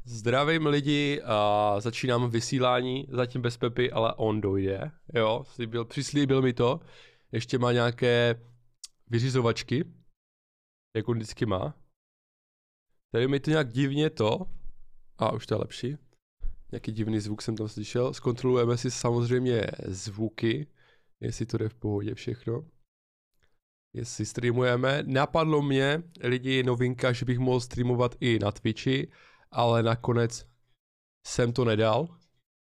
Zdravím lidi, začínám vysílání, zatím bez Pepy, ale on dojde, jo, přislíbil mi to, ještě má nějaké vyřizovačky, jak on vždycky má. Tady mi to nějak divně už to je lepší, nějaký divný zvuk jsem tam slyšel, zkontrolujeme si samozřejmě zvuky, jestli to jde v pohodě všechno. Jestli streamujeme, napadlo mě lidi novinka, že bych mohl streamovat i na Twitchi, ale nakonec jsem to nedal.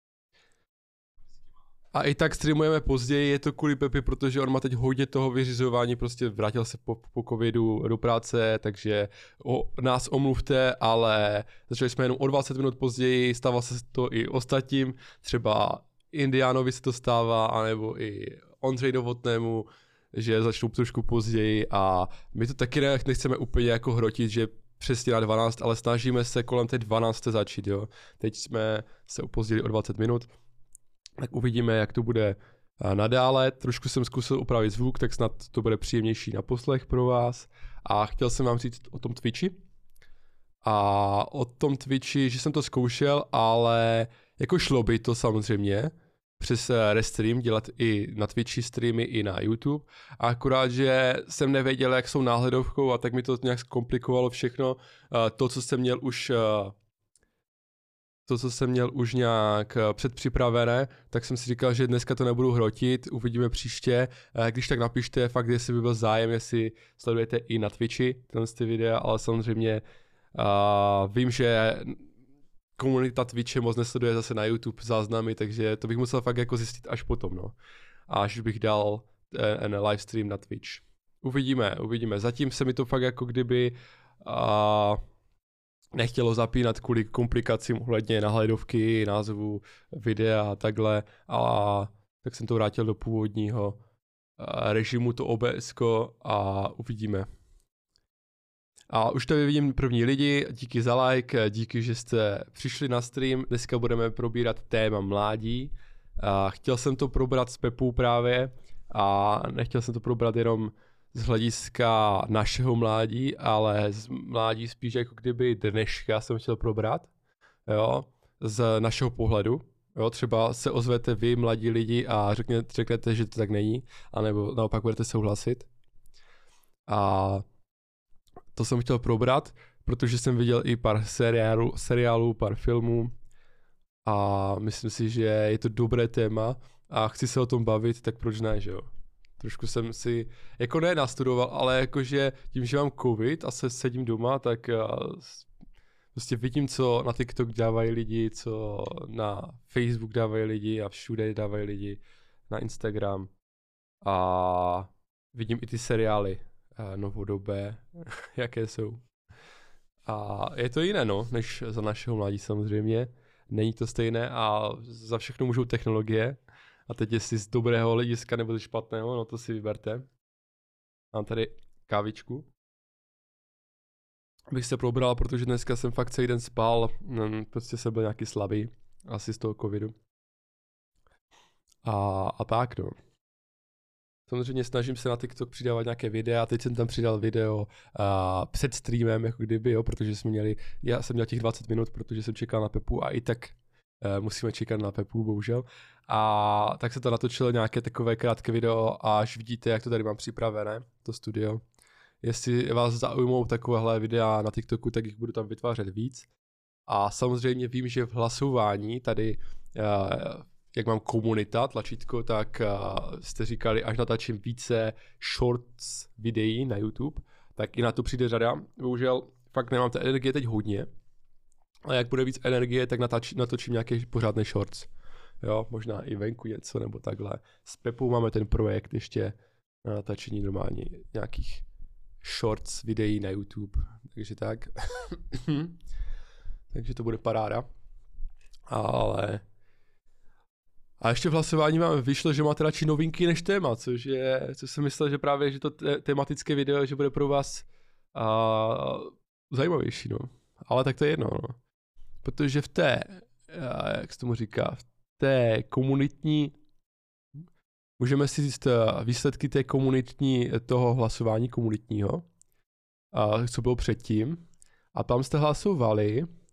A i tak streamujeme později, je to kvůli Pepi, protože on má teď hodně toho vyřizování, prostě vrátil se po covidu do práce, takže nás omluvte, ale začali jsme jenom o 20 minut později, stává se to i ostatním, třeba Indiánovi se to stává, anebo i Ondřej Novotnému, že začnou trošku později a my to taky nechceme úplně jako hrotit, že přesně na 12, ale snažíme se kolem té 12 začít, jo. Teď jsme se opozdili o 20 minut, tak uvidíme, jak to bude nadále. Trošku jsem zkusil upravit zvuk, tak snad to bude příjemnější na poslech pro vás. A chtěl jsem vám říct o tom Twitchi. A o tom Twitchi, že jsem to zkoušel, ale jako šlo by to samozřejmě přes restream dělat i na Twitchi streamy, i na YouTube. A akorát, že jsem nevěděl, jak jsou náhledovkou a tak mi to nějak zkomplikovalo všechno. To, co jsem měl už nějak předpřipravené, tak jsem si říkal, že dneska to nebudu hrotit, uvidíme příště. Když tak napište fakt, jestli by byl zájem, jestli sledujete i na Twitchi ty videa, ale samozřejmě vím, že komunita Twitche moc nesleduje zase na YouTube záznamy, takže to bych musel fakt jako zjistit až potom, no. Až bych dal ten livestream na Twitch. Uvidíme. Zatím se mi to fakt jako kdyby nechtělo zapínat kvůli komplikacím ohledně nahledovky, názvu videa a takhle, a tak jsem to vrátil do původního režimu, to OBS-ko, a uvidíme. A už tady vidím první lidi, díky za like, díky, že jste přišli na stream. Dneska budeme probírat téma mládí. Chtěl jsem to probrat s Pepou právě a nechtěl jsem to probrat jenom z hlediska našeho mládí, ale z mládí spíš jako kdyby dneška jsem chtěl probrat, jo, z našeho pohledu. Jo, třeba se ozvete vy, mladí lidi, a řeknete, že to tak není, anebo naopak budete souhlasit. A to jsem chtěl probrat, protože jsem viděl i pár seriálů, pár filmů a myslím si, že je to dobré téma a chci se o tom bavit, tak proč ne, že jo? Trošku jsem si, jako ne nastudoval, ale jakože tím, že mám covid a sedím doma, tak prostě vidím, co na TikTok dávají lidi, co na Facebook dávají lidi a všude dávají lidi, na Instagram, a vidím i ty seriály novodobé, jaké jsou. A je to jiné, no, než za našeho mládí samozřejmě. Není to stejné a za všechno můžou technologie. A teď jestli z dobrého hlediska nebo ze špatného, no to si vyberte. Mám tady kávičku. Bych se probral, protože dneska jsem fakt celý den spal. Prostě jsem byl nějaký slabý. Asi z toho covidu. A tak, no. Samozřejmě snažím se na TikTok přidávat nějaké videa, teď jsem tam přidal video před streamem, jako kdyby, jo, protože já jsem měl těch 20 minut, protože jsem čekal na Pepu a i tak musíme čekat na Pepu, bohužel. A tak se to natočilo nějaké takové krátké video a až vidíte, jak to tady mám připravené, to studio. Jestli vás zaujmou takovéhle videa na TikToku, tak jich budu tam vytvářet víc. A samozřejmě vím, že v hlasování tady jak mám komunita, tlačítko, tak jste říkali, až natačím více shorts videí na YouTube, tak i na to přijde řada. Bohužel fakt nemám té energie teď hodně, ale jak bude víc energie, tak natočím nějaké pořádné shorts. Jo, možná i venku něco nebo takhle. S Pepou máme ten projekt ještě na natačení normálně nějakých shorts videí na YouTube, takže tak. Takže to bude paráda. Ale a ještě v hlasování vám vyšlo, že máte radši novinky než téma, což jsem myslel, že právě, že to tematické video, že bude pro vás zajímavější, no. Ale tak to je jedno, no. Protože v té, jak se tomu říká, v té komunitní, můžeme si říct výsledky té komunitní, toho hlasování komunitního, co bylo předtím, a tam jste hlasovali,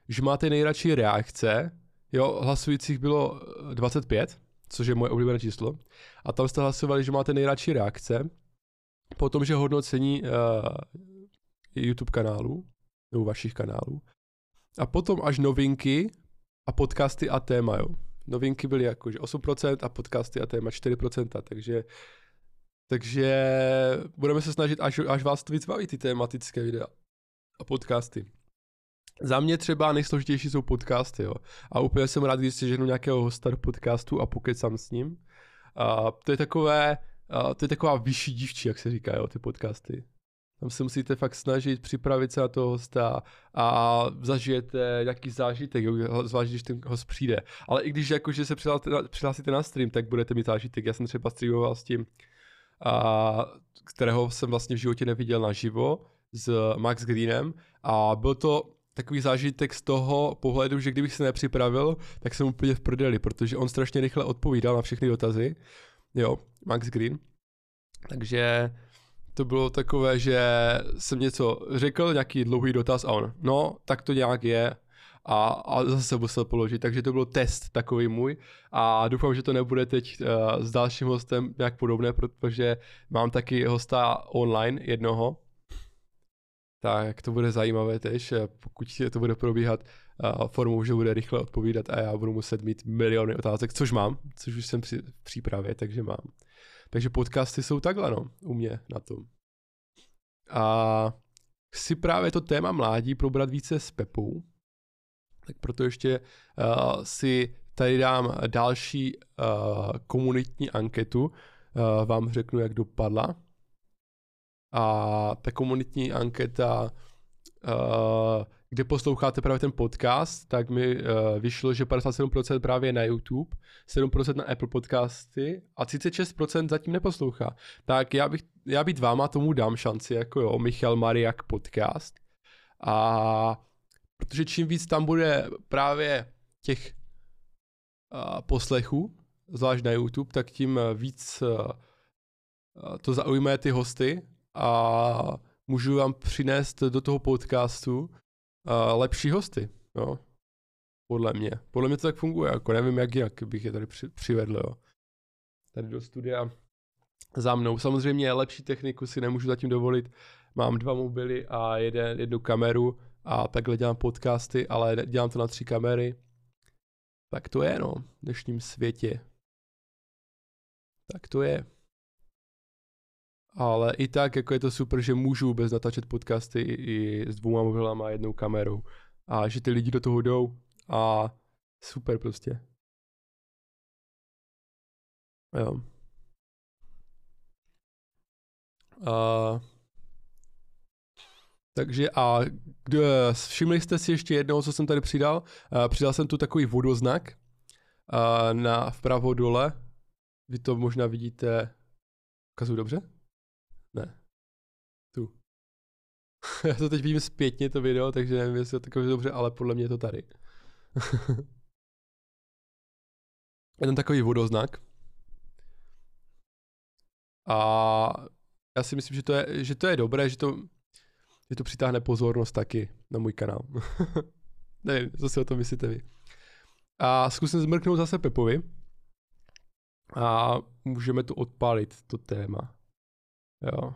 že máte nejradši reakce, jo, hlasujících bylo 25, což je moje oblíbené číslo, a tam jste hlasovali, že máte nejradši reakce, potom, že hodnocení YouTube kanálů, nebo vašich kanálů, a potom až novinky a podcasty a téma, jo. Novinky byly jakože 8% a podcasty a téma 4%, takže budeme se snažit, až vás to víc baví, ty tematické videa a podcasty. Za mě třeba nejsložitější jsou podcasty, jo. A úplně jsem rád, když si ženu nějakého hosta do podcastu a pokecám s ním. To je taková vyšší dívčí, jak se říká, jo, ty podcasty. Tam se musíte fakt snažit připravit se na toho hosta a zažijete nějaký zážitek, jo, zvlášť když ten host přijde. Ale i když jakože se přihlásíte na stream, tak budete mít zážitek. Já jsem třeba streamoval s tím, kterého jsem vlastně v životě neviděl naživo, s Max Greenem, a byl to takový zážitek z toho pohledu, že kdybych se nepřipravil, tak jsem úplně v prdeli, protože on strašně rychle odpovídal na všechny dotazy. Jo, Max Green. Takže to bylo takové, že jsem něco řekl, nějaký dlouhý dotaz a on, no, tak to nějak je. A zase musel položit, takže to byl test takový můj a doufám, že to nebude teď s dalším hostem nějak podobné, protože mám taky hosta online jednoho, tak to bude zajímavé tež, pokud to bude probíhat formou, že bude rychle odpovídat a já budu muset mít miliony otázek, což už jsem v přípravě, takže mám. Takže podcasty jsou takhle, no, u mě na tom. A chci právě to téma mládí probrat více s Pepou, tak proto ještě si tady dám další komunitní anketu, vám řeknu, jak dopadla. A ta komunitní anketa, kde posloucháte právě ten podcast, tak mi vyšlo, že 57% právě na YouTube, 7% na Apple podcasty a 36% zatím neposlouchá. Tak já být váma tomu dám šanci, jako jo, Michal Mariak podcast. A protože čím víc tam bude právě těch poslechů, zvlášť na YouTube, tak tím víc to zaujme ty hosty a můžu vám přinést do toho podcastu lepší hosty, jo. Podle mě. Podle mě to tak funguje, jako nevím, jak jinak bych je tady přivedl, jo. Tady do studia za mnou. Samozřejmě lepší techniku si nemůžu zatím dovolit. Mám 2 mobily a jednu kameru a takhle dělám podcasty, ale dělám to na 3 kamery. Tak to je, no, v dnešním světě. Tak to je. Ale i tak, jako je to super, že můžu vůbec natáčet podcasty i s 2 mobilama a 1 kamerou. A že ty lidi do toho jdou a super prostě. Jo. Takže všimli jste si ještě jednou, co jsem tady přidal? Přidal jsem tu takový vodoznak vpravo dole. Vy to možná vidíte. Ukazuju dobře? Ne. Tu. Já to teď vidím zpětně to video, takže nevím, jestli je takový dobře, ale podle mě je to tady. Je tam takový vodoznak. A já si myslím, že to je dobré, že to přitáhne pozornost taky na můj kanál. Nevím, co si o tom myslíte vy. A zkusím zmrknout zase Pepovi. A můžeme tu odpálit, to téma. Jo.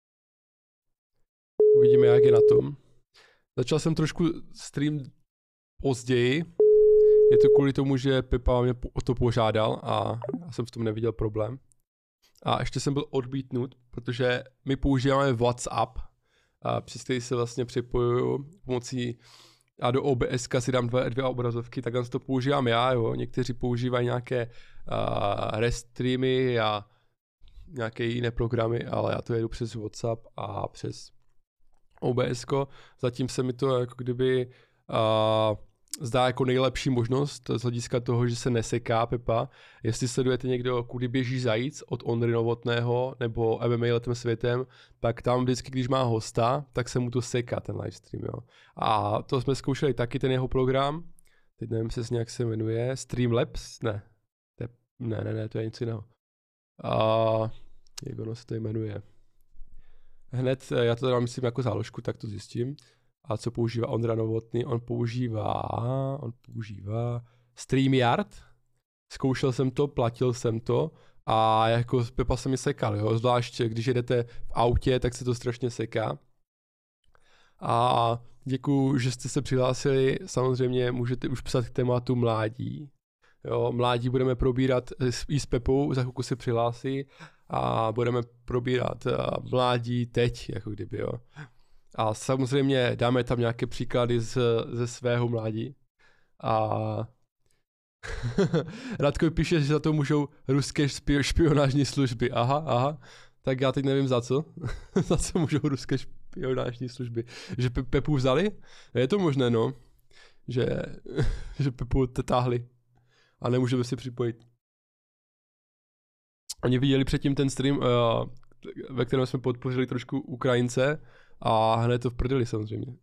Uvidíme, jak je na tom. Začal jsem trošku stream později. Je to kvůli tomu, že Pepa mě o to požádal a já jsem v tom neviděl problém. A ještě jsem byl odmítnut, protože my používáme WhatsApp, přes který se vlastně připojuju pomocí a do OBS si dám 2 obrazovky, tak to používám já, jo. Někteří používají nějaké restreamy a nějaké jiné programy, ale já to jedu přes WhatsApp a přes OBS. Zatím se mi to jako kdyby zdá jako nejlepší možnost z hlediska toho, že se neseká Pepa. Jestli sledujete někdo, kudy běží zajíc od Ondry Novotného nebo MMA letem světem, tak tam vždycky, když má hosta, tak se mu to seká ten livestream, jo. A to jsme zkoušeli taky, ten jeho program. Teď nevím přesně, jak se jmenuje. Streamlabs? Ne. Ne, to je něco jiného. Jak ono se to jmenuje? Hned, já to dám myslím jako záložku, tak to zjistím. A co používá Ondra Novotný? On používá StreamYard. Zkoušel jsem to, platil jsem to a jako Pepa se mi sekal, jo. Zvlášť když jedete v autě, tak se to strašně seká. A děkuju, že jste se přihlásili. Samozřejmě můžete už psat k tématu mládí. Jo, mládí budeme probírat i s Pepou, za chvilku se přihlásí a budeme probírat mládí teď, jako kdyby, jo. A samozřejmě dáme tam nějaké příklady ze svého mládí. A Radko píše, že za to můžou ruské špionážní služby. Aha. Tak já teď nevím za co. Za co můžou ruské špionážní služby. Že Pepu vzali? Je to možné, no. Že Pepu táhli. A nemůžeme si připojit. Oni viděli předtím ten stream, ve kterém jsme podpořili trošku Ukrajince a hned to v prdeli samozřejmě.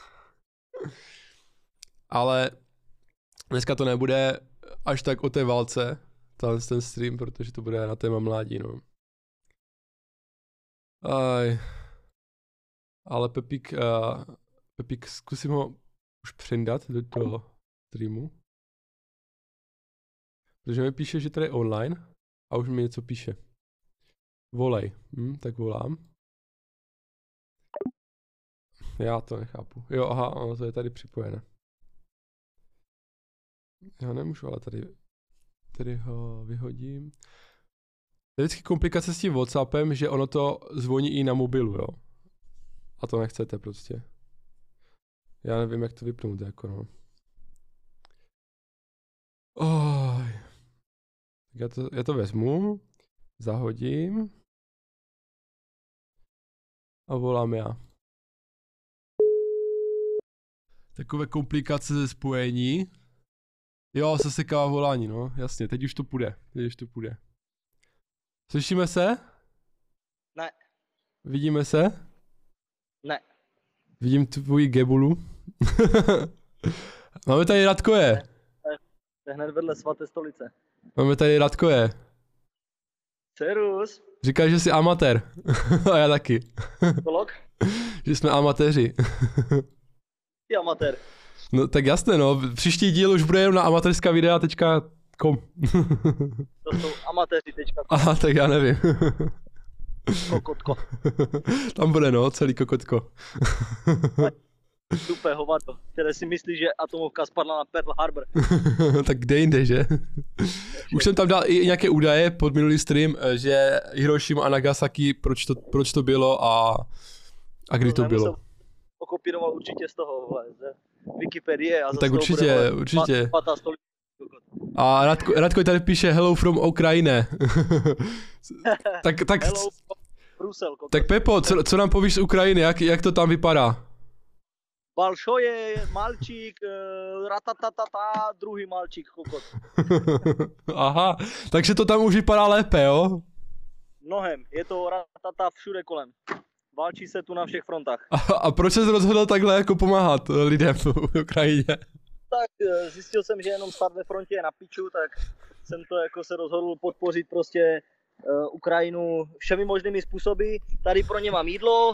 Ale dneska to nebude až tak o té válce, ten stream, protože to bude na téma mládí, no. Ale Pepík, zkusím ho už přindat do toho streamu. Protože mi píše, že tady je online a už mi něco píše. Volej. Tak volám. Já to nechápu. Jo, aha, ono to je tady připojené. Já nemůžu, ale tady ho vyhodím. Je vždycky komplikace s tím WhatsAppem, že ono to zvoní i na mobilu, jo. A to nechcete prostě. Já nevím, jak to vypnout, jako no. Já to vezmu, zahodím a volám já. Takové komplikace ze spojení. Jo, se seká volání, no, jasně, teď už to půjde. Slyšíme se? Ne. Vidíme se? Ne. Vidím tvoji gebulu. Máme tady Radkoje. To je hned vedle svaté stolice. Máme tady Radkoje. Serus. Říkáš, že jsi amatér. A já taky. Kolok? Že jsme amatéři. Jsi amatér. No tak jasné, no. Příští díl už bude jenom na amatérskávidea.com. To jsou amatéři.com. Aha, tak já nevím. Kokotko. Tam bude, no, celý kokotko. Super hovado, které si myslí, že atomovka spadla na Pearl Harbor. Tak kde jinde, že? Už jsem tam dal i nějaké údaje pod minulý stream, že Hirošima a Nagasaki, proč to bylo a kdy to bylo. Okopíroval určitě z toho, ze Wikipedie. A tak určitě. A Radko tady píše hello from Ukrajine. tak hello from Brusel. Tak Pepo, co nám povíš z Ukrajiny, jak to tam vypadá? Balšoje, malčík, ratatatata, druhý malčík, kokot. Aha, takže to tam už vypadá lépe, jo? Mnohem, je to ratata všude kolem. Válčí se tu na všech frontách. A proč jsi rozhodl takhle jako pomáhat lidem v Ukrajině? Tak zjistil jsem, že jenom stát ve frontě je na piču, tak jsem to jako se rozhodl podpořit prostě Ukrajinu všemi možnými způsoby. Tady pro ně mám jídlo.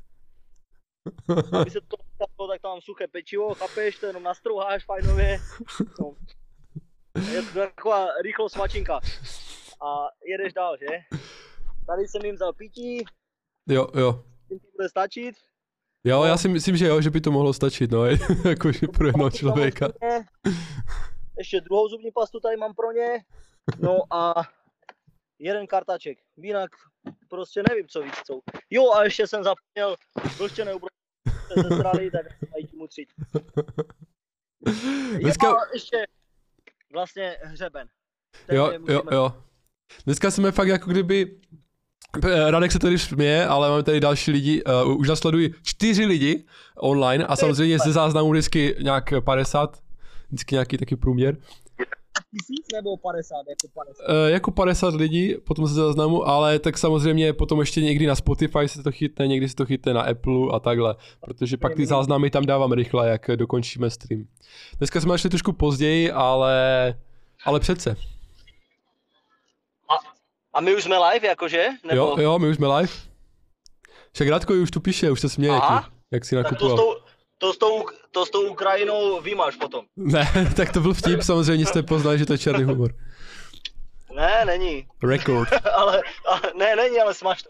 Aby se to stalo, tak tam mám suché pečivo, chápeš, to jenom nastrouháš fajnově. No. Je to taková rychlo svačinka. A jedeš dál, že? Tady jsem jim vzal pití. Jo. Tím ti bude stačit. Jo, já si myslím, že jo, že by to mohlo stačit, no, jakože pro jednoho člověka. Ještě druhou zubní pastu tady mám pro ně. No a jeden kartaček. Jinak prostě nevím, co víc chcou. Jo, a ještě jsem zapomněl vlhčené ubrousky se zestrali, tak mají tím utřít. Dneska... ještě vlastně hřeben. Jo. Dneska jsme fakt jako kdyby... Radek se tady směje, ale máme tady další lidi, už nás sledují 4 lidi online a samozřejmě ze záznamu vždycky nějak 50, vždycky nějaký taky průměr. 1000 nebo 50, jako 50? Jako 50 lidí potom ze záznamu, ale tak samozřejmě potom ještě někdy na Spotify se to chytne, někdy se to chytne na Apple a takhle, protože pak ty záznamy tam dávám rychle, jak dokončíme stream. Dneska jsme šli trošku později, ale přece. A my už jsme live, jakože? Nebo... Jo, my už jsme live. Však Radko už tu píše, už se směje, jak si nakupoval. to s tou Ukrajinou vymáš potom. Ne, tak to byl vtip, samozřejmě jste poznali, že to je černý humor. Ne, není. Record. Ne, není, ale smaž to.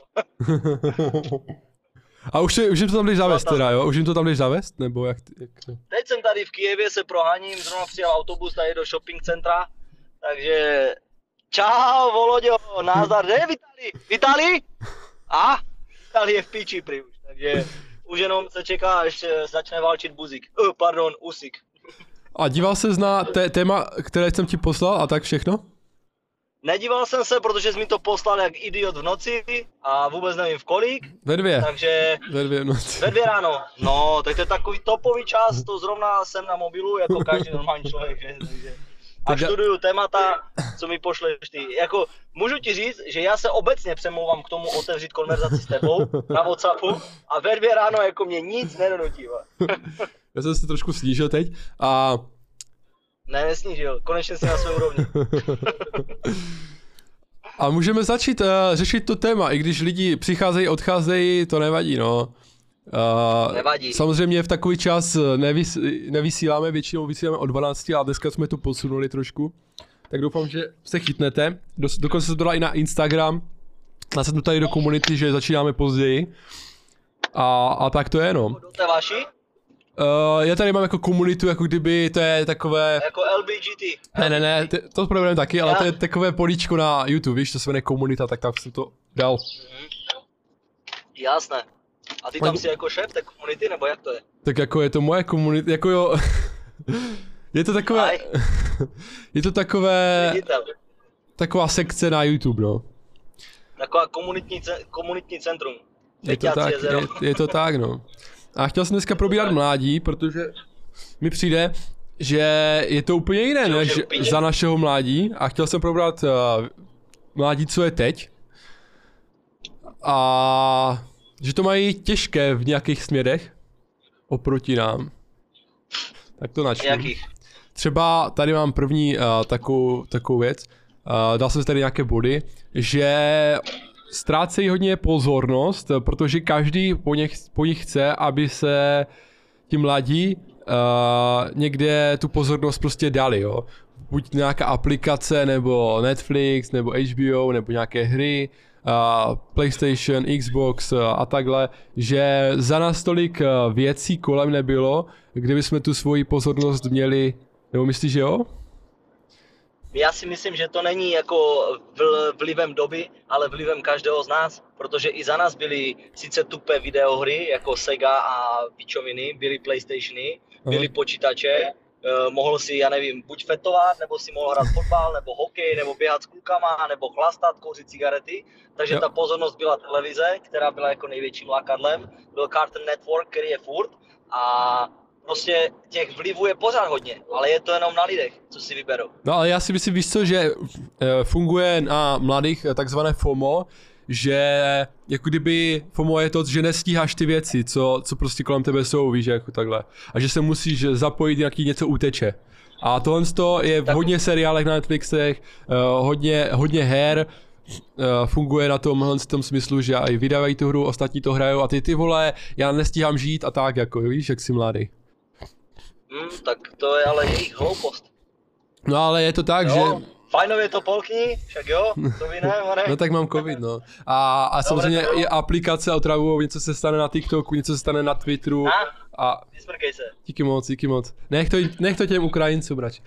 A už jim to tam jdeš zavést teda, jo? Už jim to tam jdeš zavést, nebo jak to? Teď jsem tady v Kyjevě, se proháním, zrovna přijel autobus tady do shopping centra, takže čau Voloďo, názdar, že Vitali? Vitali je v piči prý už, takže už jenom se čeká, až začne válčit Usík. A díval ses na téma, které jsem ti poslal a tak všechno? Nedíval jsem se, protože jsi mi to poslal jak idiot v noci a vůbec nevím v kolik. Ve 2. Takže... Ve 2 v noci. Ve 2 ráno. No, tak to je takový topový čas, to zrovna jsem na mobilu, jako každý normální člověk, že? Takže... A študuju témata, co mi pošleš ty. Jako, můžu ti říct, že já se obecně přemlouvám k tomu otevřít konverzaci s tebou na WhatsAppu a ve 2 ráno jako mě nic nedonutí. Já jsem se trošku snížil teď a... Ne, nesnížil, konečně si na své úrovni. A můžeme začít řešit to téma, i když lidi přicházejí, odcházejí, to nevadí, no. Nevadí. Samozřejmě v takový čas nevysíláme, většinou vysíláme o 12 a dneska jsme to posunuli trošku. Tak doufám, že se chytnete. Dokonce se to dala i na Instagram. Já jsem tu tady do komunity, že začínáme později. A tak to je, no. To je vaši? Já tady mám jako komunitu, jako kdyby to je takové... Jako LBGT. Ne, to probereme taky, ale to je takové políčko na YouTube, víš, to se jmenuje komunita, tak tam jsem to dal. Jasné. A ty tam jsi jako šéf té komunity, nebo jak to je? Tak jako je to moje komunita, jako jo... je to takové... je to takové... Taková sekce na YouTube, no. Taková komunitní centrum. Je to tak, no. A chtěl jsem dneska probírat mládí, protože mi přijde, že je to úplně jiné než za našeho mládí. A chtěl jsem probrat mládí, co je teď. A že to mají těžké v nějakých směrech oproti nám. Tak to načnu. Třeba tady mám první takovou věc. Dal jsem si tady nějaké body, že ztrácejí hodně pozornost, protože každý po nich chce, aby se ti mladí někde tu pozornost prostě dali, jo. Buď nějaká aplikace, nebo Netflix, nebo HBO, nebo nějaké hry, PlayStation, Xbox a takhle, že za nás tolik věcí kolem nebylo, kdyby jsme tu svoji pozornost měli, nebo myslíš, že jo? Já si myslím, že to není jako vlivem doby, ale vlivem každého z nás, protože i za nás byly sice tupé videohry, jako Sega a pičoviny, byly PlayStationy, byly počítače, mohl si, já nevím, buď fetovat, nebo si mohl hrát fotbal, nebo hokej, nebo běhat s klukama, nebo chlastat, kouřit cigarety, takže ta pozornost byla televize, která byla jako největším lákadlem, byl Cartoon Network, který je furt a prostě těch vlivů je pořád hodně, ale je to jenom na lidech, co si vyberou. No ale já si myslím, víš co, že funguje na mladých takzvané FOMO, že jako kdyby FOMO je to, že nestíháš ty věci, co prostě kolem tebe jsou, víš, jako takhle. A že se musíš zapojit, nějaký něco uteče. A tohle je v hodně seriálech na Netflixech, hodně her, funguje na tomhle tom smyslu, že i vydávají tu hru, ostatní to hrajou a ty vole, já nestíhám žít a tak, jako víš, jak jsi mladý. Tak to je ale jejich hloupost. No ale je to tak, jo, že... Fajnově to polkni, však jo, to vy ne, Marek. No tak mám covid, no. A samozřejmě je aplikace otravujou, něco se stane na TikToku, něco se stane na Twitteru. A vysmrkej se. Díky moc. Nech to těm Ukrajincům, brač.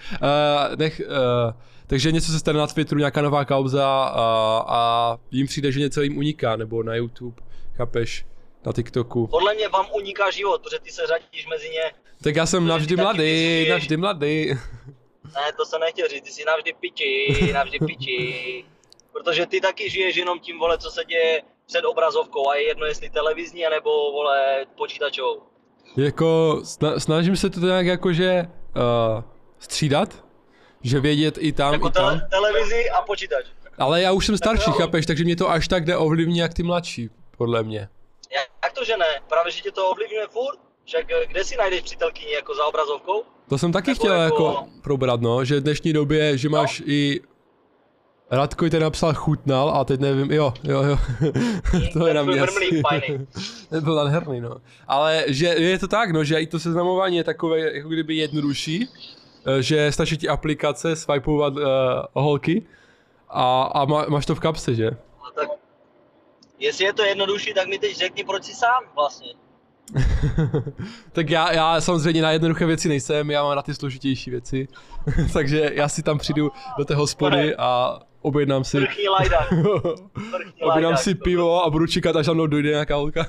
Takže něco se stane na Twitteru, nějaká nová kauza a jim přijde, že něco jim uniká, nebo na YouTube, chápeš, na TikToku. Podle mě vám uniká život, protože ty se řadíš mezi ně. Tak já jsem navždy mladý. Ne, to jsem nechtěl říct, ty jsi navždy piči. Protože ty taky žiješ jenom tím, vole, co se děje před obrazovkou a je jedno, jestli televizní, anebo, vole, počítačovou. Jako, snažím se to nějak jakože střídat, že vědět i tam, jako i tam. Televizi a počítač. Ale já už jsem starší, chápeš, takže mě to až tak neovlivní, jak ty mladší, podle mě. Jak to, že ne? Právě, že tě to ovlivňuje furt? Však kde si najdeš přítelkyni, jako za obrazovkou? To jsem taky chtěl jako probrat, no, že v dnešní době, že máš i Radko ten napsal chutnal a teď nevím, jo. To je na mě asi. Ten byl nádherný, no. Ale že je to tak, no, že i to seznamování je takové jako kdyby jednodušší, že stačí ti aplikace, swipeovat holky a máš to v kapse, že? No tak, jestli je to jednodušší, tak mi teď řekni, proč jsi sám vlastně. Tak já samozřejmě na jednoduché věci nejsem, já mám na ty složitější věci. Takže já si tam přijdu do té hospody a objednám si... objednám si pivo a budu čekat, až za mnou dojde nějaká holka.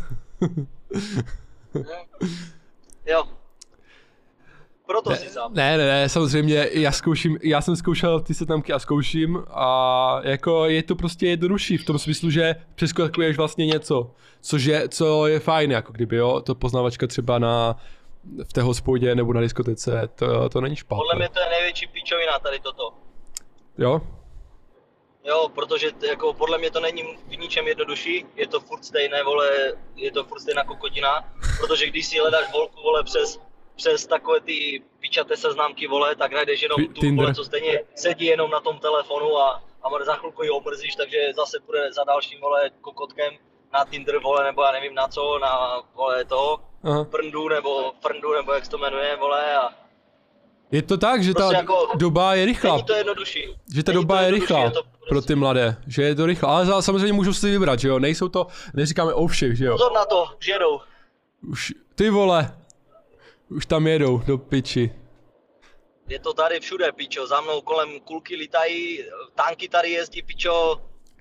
Jo. Proto si sám. Ne, samozřejmě, já jsem zkoušel ty seznamky a zkouším a jako je to prostě jednodušší v tom smyslu, že přeskakuješ vlastně něco, co je fajn, jako kdyby, jo, to poznávačka třeba v té hospodě nebo na diskotece, to není špatné. Podle mě to je největší píčovina tady toto. Jo? Jo, protože jako podle mě to není v ničem jednodušší, je to furt stejné, vole, je to furt stejná kokotina, protože když si hledáš volku, vole, přes takové ty pičaté seznamky, vole, tak najdeš jenom tu, vole, co stejně sedí jenom na tom telefonu a za chvilku ji omrzíš, takže zase půjde za dalším, vole, kokotkem na Tinder, vole, nebo já nevím na co, na, vole, toho, Frndu, nebo jak se to jmenuje, vole, a... Je to tak, že prostě ta jako, doba je rychlá. Není to jednodušší. Že ta doba je rychlá pro ty mladé, že je to rychlá, ale samozřejmě můžou si vybrat, že jo, nejsou to, neříkáme o všech, že jo. Pozor na to, že jedou. Už, ty vole, už tam jedou, do piči. Je to tady všude, pičo, za mnou kolem kulky lítají, tanky tady jezdí, pičo.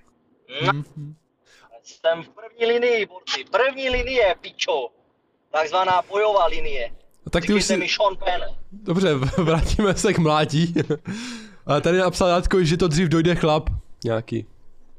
Jsem v první linii, borci, první linie, pičo. Takzvaná bojová linie. Tak ty už si... mi Sean Penn. Dobře, vrátíme se k mládí. A tady napsal Radko, že to dřív dojde chlap. Nějaký.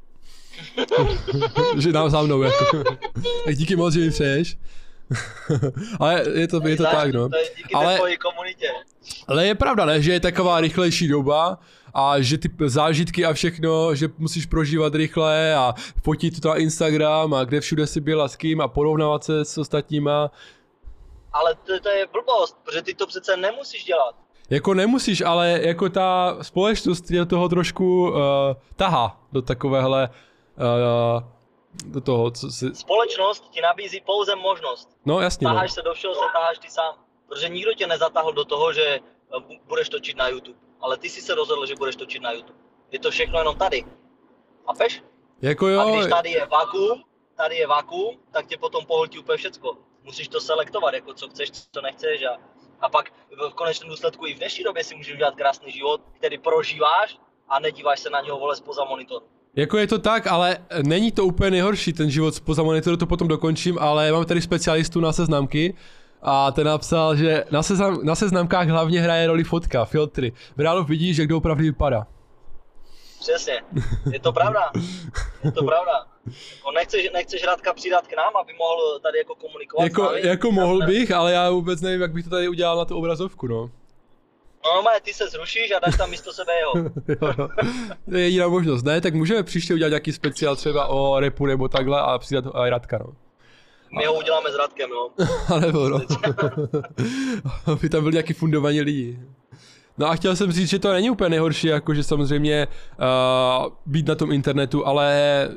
Že nám za mnou, jako. Tak díky moc, že mi přeješ. Ale je to tak, no. To je díky té tvojí komunitě. Ale je pravda, ne, že je taková rychlejší doba a že ty zážitky a všechno, že musíš prožívat rychle a fotit to na Instagram a kde všude si byl a s kým a porovnávat se s ostatníma. Ale to je blbost, protože ty to přece nemusíš dělat. Jako nemusíš, ale jako ta společnost tě do toho trošku tahá do takovéhle, do toho, co si... Společnost ti nabízí pouze možnost. No jasně. Taháš se do všeho, se taháš ty sám. Protože nikdo tě nezatahl do toho, že budeš točit na YouTube. Ale ty jsi se rozhodl, že budeš točit na YouTube. Je to všechno jenom tady. Chápeš? Jako jo. A když tady je vakuum, tak tě potom pohltí úplně všecko. Musíš to selektovat, jako co chceš, co nechceš a pak v konečném důsledku i v dnešní době si můžeš udělat krásný život, který prožíváš a nedíváš se na něho, vole, spoza monitoru. Jako je to tak, ale není to úplně nejhorší ten život spoza monitoru, to potom dokončím, ale mám tady specialistu na seznamky a ten napsal, že na seznamkách hlavně hraje roli fotka, filtry. V reálu vidíš, jak doopravdy vypadá. Přesně, je to pravda. Je to pravda. Nechceš Radka přidat k nám, aby mohl tady jako komunikovat s námi? Jako mohl bych, ale já vůbec nevím, jak bych to tady udělal na tu obrazovku, no. No, ty se zrušíš a dáš tam místo sebe jeho. To je jediná možnost, ne? Tak můžeme příště udělat nějaký speciál třeba o rapu nebo takhle a přidat aj Radka, no. My ho uděláme s Radkem, no. A nebo no. Aby tam byli nějaký fundovaní lidi. No a chtěl jsem říct, že to není úplně nejhorší, jakože samozřejmě být na tom internetu, ale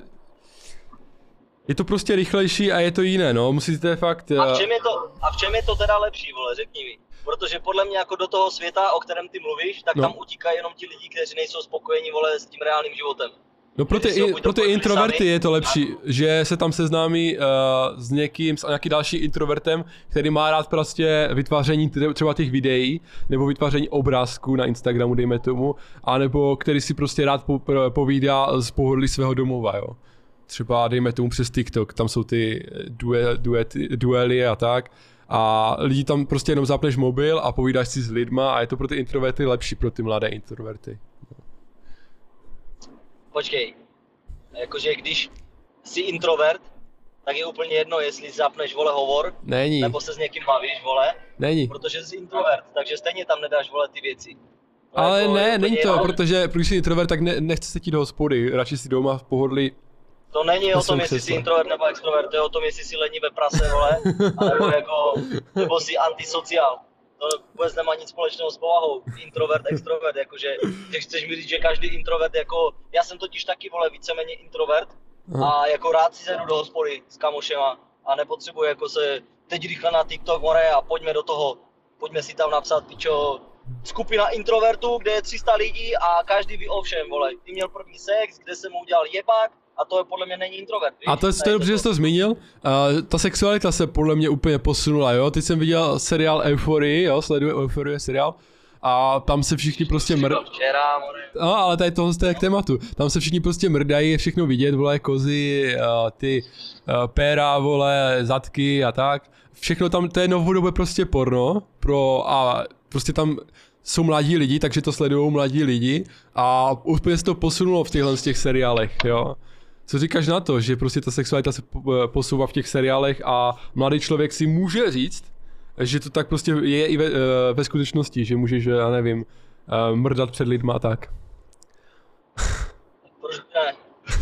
je to prostě rychlejší a je to jiné, no, musíte fakt... A v čem je to teda lepší, vole, řekni mi. Protože podle mě jako do toho světa, o kterém ty mluvíš, tak tam utíkají jenom ti lidi, kteří nejsou spokojeni, vole, s tím reálným životem. No pro ty introverty je to lepší, že se tam seznámí s někým, s nějakým dalším introvertem, který má rád prostě vytváření třeba těch videí, nebo vytváření obrázků na Instagramu, dejme tomu, anebo který si prostě rád povídá z pohodlí svého domova, jo. Třeba dejme tomu přes TikTok, tam jsou ty duely a tak. A lidi tam prostě jenom zapneš mobil a povídáš si s lidma a je to pro ty introverty lepší, pro ty mladé introverty. Počkej, jakože když jsi introvert, tak je úplně jedno, jestli zapneš, vole, hovor, není. Nebo se s někým bavíš, vole, není. Protože jsi introvert, takže stejně tam nedáš, vole, ty věci. No ale jako, ne, není to, protože když jsi introvert, tak nechce se ti do hospody, radši si doma v pohodlí. To není o tom, jestli jsi introvert nebo extrovert, to je o tom, jestli jsi lenivé prase, vole, nebo jsi antisociál. to vůbec nemá nic společného s povahou, introvert, extrovert, jakože, že chceš mi říct, že každý introvert, jako, já jsem totiž taky, vole, víceméně introvert a jako rád si zajdu do hospody s kamošema a nepotřebuji jako se teď rychle na TikTok, more, a pojďme do toho, pojďme si tam napsat, pičo, skupina introvertů, kde je 300 lidí a každý ví o všem, vole, ty měl první sex, kde jsem mu udělal jebák, a to je podle mě není introvert. Víš? A to je dobře, že jsi to zmínil. Ta sexualita se podle mě úplně posunula, jo. Teď jsem viděl seriál Euphorii, jo, sleduji Euphorie seriál. A tam se všichni prostě No, ale tady tohle je k tématu. Tam se všichni prostě mrdají, je všechno vidět, vole, kozy, ty péra, vole, zadky a tak. Všechno tam, to je novodobé prostě porno, a prostě tam jsou mladí lidi, takže to sledují mladí lidi a úplně se to posunulo v z těch seriálech, jo. Co říkáš na to, že prostě ta sexualita se posouvá v těch seriálech a mladý člověk si může říct, že to tak prostě je i ve skutečnosti, že můžeš, já nevím, mrdat před lidma a tak. Proč ne?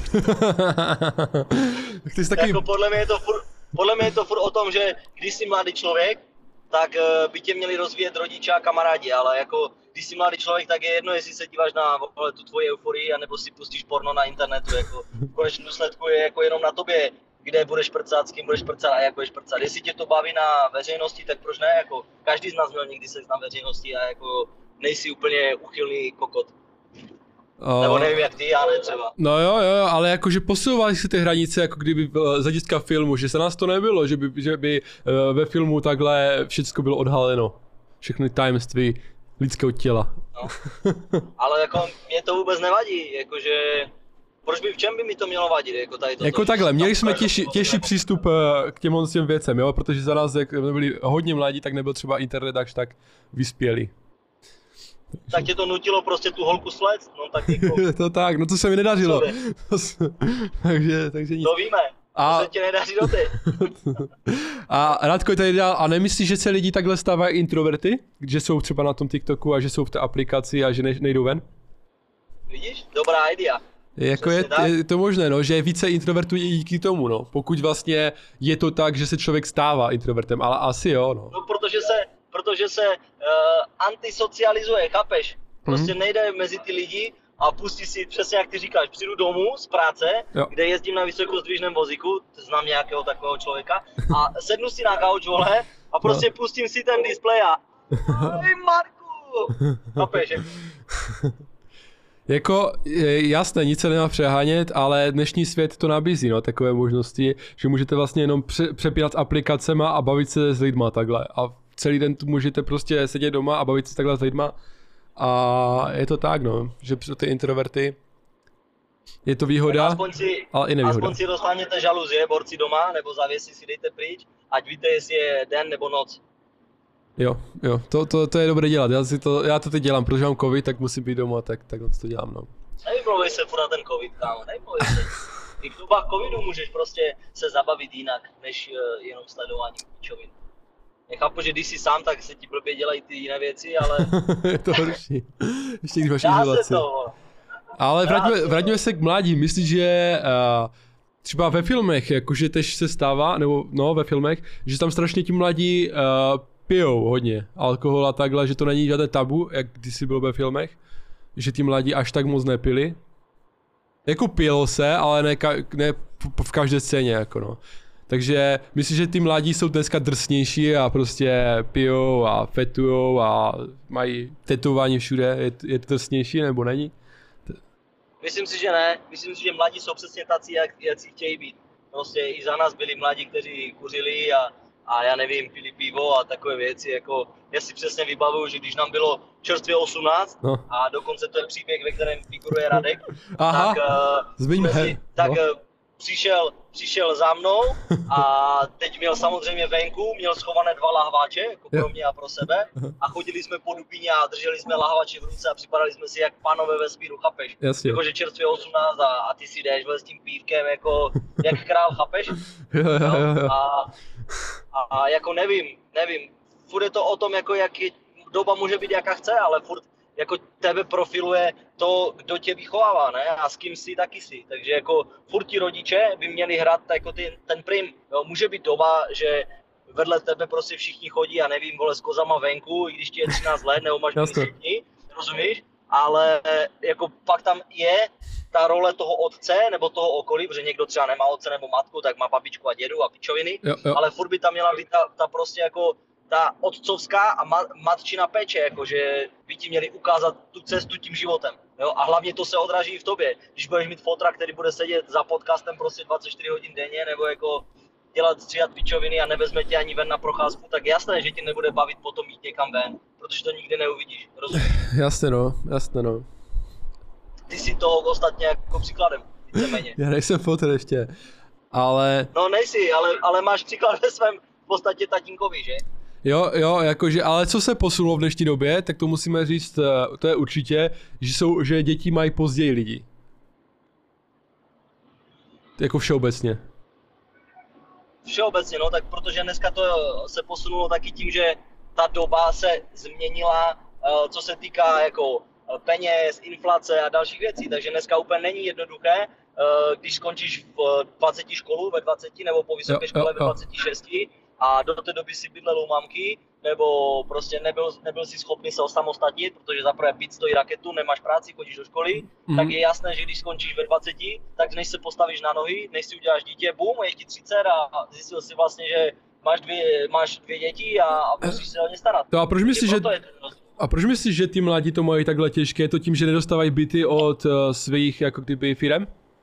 Tak ty jsi taky... Jako podle mě je to furt o tom, že když jsi mladý člověk, tak by tě měli rozvíjet rodiče a kamarádi, ale jako když jsi mladý člověk, tak je jedno, jestli se díváš na tu tvoji euforii, anebo si pustíš porno na internetu, jako v konečném důsledku je jako jenom na tobě, kde budeš prcat, s kým budeš prcat a jak budeš prcat. Jestli tě to baví na veřejnosti, tak proč ne, jako každý z nás měl někdy sex na veřejnosti a jako nejsi úplně uchylný kokot. Nebo nevím jak ty, já ne třeba. No jo, ale jakože posouvaly si ty hranice, jako kdyby z hlediska filmu, že se nás to nebylo, že by ve filmu takhle všechno bylo odhaleno. Všechny tajemství lidského těla. No. Ale jako mě to vůbec nevadí, jakože v čem by mi to mělo vadit, jako tady toto, jako takhle, měli jsme těžší přístup k těm věcem, jo, protože za nás, jak byli hodně mladí, tak nebyl třeba internet až tak vyspělý. Tak tě to nutilo prostě tu holku slec, no tak jako... To tak, no to se mi nedařilo. takže nic. To víme, to se tě nedaří do ty. A Radko tady dál, a nemyslíš, že se lidi takhle stávají introverty? Že jsou třeba na tom TikToku a že jsou v té aplikaci a že nejdou ven? Vidíš? Dobrá idea. Jako je to možné, no, že je více introvertů i díky tomu, no. Pokud vlastně je to tak, že se člověk stává introvertem, ale asi jo, no. No, protože se antisocializuje, chápeš? Prostě nejde mezi ty lidi a pustí si, přesně jak ty říkáš, přijdu domů z práce, jo, kde jezdím na vysokozdvižném vozíku, znám nějakého takového člověka, a sednu si na gauč, vole, a prostě pustím si ten displej a hej Marku, chápeš? Jako, jasné, nic se nemá přehánět, ale dnešní svět to nabízí, no, takové možnosti, že můžete vlastně jenom přepínat aplikacema a bavit se s lidma takhle. A celý den tu můžete prostě sedět doma a bavit se takhle s lidma. A je to tak, no, že pro ty introverty je to výhoda, ale i nevýhoda. Aspoň si rozhláněte žaluzie, borci doma, nebo závěsy si dejte pryč, ať víte, jestli je den nebo noc. Jo, to je dobré dělat, já to teď dělám, protože mám covid, tak musím být doma, tak to dělám, no. Nevymlouvej se furt na ten covid, kámo, nevymlouvej se. I v dobách covidu můžeš prostě se zabavit jinak, než jenom sledováním píčovin. Nechápu, že když jsi sám, tak se ti blbě dělají ty jiné věci, ale... Je to horší, ještě když máš izolaci. Ale vraťme se k mládí, myslíš, že třeba ve filmech, jakože tež se stává, nebo no ve filmech, že tam strašně ti mladí pijou hodně alkohol a takhle, že to není žádné tabu, jak kdysi bylo ve filmech, že ti mladí až tak moc nepili. Jako pilo se, ale ne v každé scéně, jako no. Takže myslím, že ty mladí jsou dneska drsnější a prostě pijou a fetujou a mají tetování všude, je to drsnější nebo není? Myslím si, že ne. Myslím si, že mladí jsou přesně tací, jak si chtějí být. Prostě i za nás byli mladí, kteří kuřili a já nevím, pili pivo a takové věci, jako já si přesně vybavuju, že když nám bylo čerstvě 18 a dokonce to je příběh, ve kterém figuruje Radek, aha, tak přišel za mnou a teď měl samozřejmě venku, měl schované 2 lahváče, jako pro mě a pro sebe, a chodili jsme po Dubíně a drželi jsme lahváče v ruce a připadali jsme si jak pánové ve spíru, chápeš? Jakože čerstvě 18 a ty si jdeš s tím pívkem jako jak král, chápeš? Jo. A jako nevím, furt je to o tom, jako jak doba může být jaká chce, ale furt jako tebe profiluje to, kdo tě vychovává, ne? A s kým jsi, taky jsi. Takže jako furt ti rodiče by měli hrát jako ten prim. Jo? Může být doba, že vedle tebe prostě všichni chodí, já nevím, vole, s kozama venku, i když ti je 13 let, nebo máš dní, rozumíš? Ale jako pak tam je ta role toho otce nebo toho okolí, protože někdo třeba nemá otce nebo matku, tak má babičku a dědu a pičoviny, jo. Ale furt by tam měla být ta prostě jako ta otcovská a matčina péče, jako že by ti měli ukázat tu cestu tím životem. Jo? A hlavně to se odráží i v tobě. Když budeš mít fotra, který bude sedět za podcastem prostě 24 hodin denně, nebo jako dělat stříhat pičoviny a nevezme tě ani ven na procházku, tak jasné, že ti nebude bavit potom jít někam ven, protože to nikdy neuvidíš, rozumíš? Jasně no. Ty si toho ostatně jako příkladem, víceméně. Já nejsem fotr ještě, ale... No nejsi, ale máš příklad ve svém v podstatě tatínkovi, že? Jo, jakože, ale co se posunulo v dnešní době, tak to musíme říct, to je určitě, že děti mají později lidi. Jako všeobecně. Všeobecně, no, tak protože dneska to se posunulo taky tím, že ta doba se změnila, co se týká jako peněz, inflace a dalších věcí, takže dneska úplně není jednoduché, když skončíš v 20 školu ve 20 nebo po vysoké škole ve 26 a do té doby si bydlel u mamky, nebo prostě nebyl si schopný se osamostatnit, protože zaprvé byt stojí raketu, nemáš práci, chodíš do školy, tak je jasné, že když skončíš ve 20, tak než se postavíš na nohy, než si uděláš dítě, bum, je ti 30 a zjistil si vlastně, že máš dvě děti a musíš se o ně starat. To a proč myslíš, že ty mladí to mají takhle těžké? Je to tím, že nedostávají byty od svých jako kdyby firem?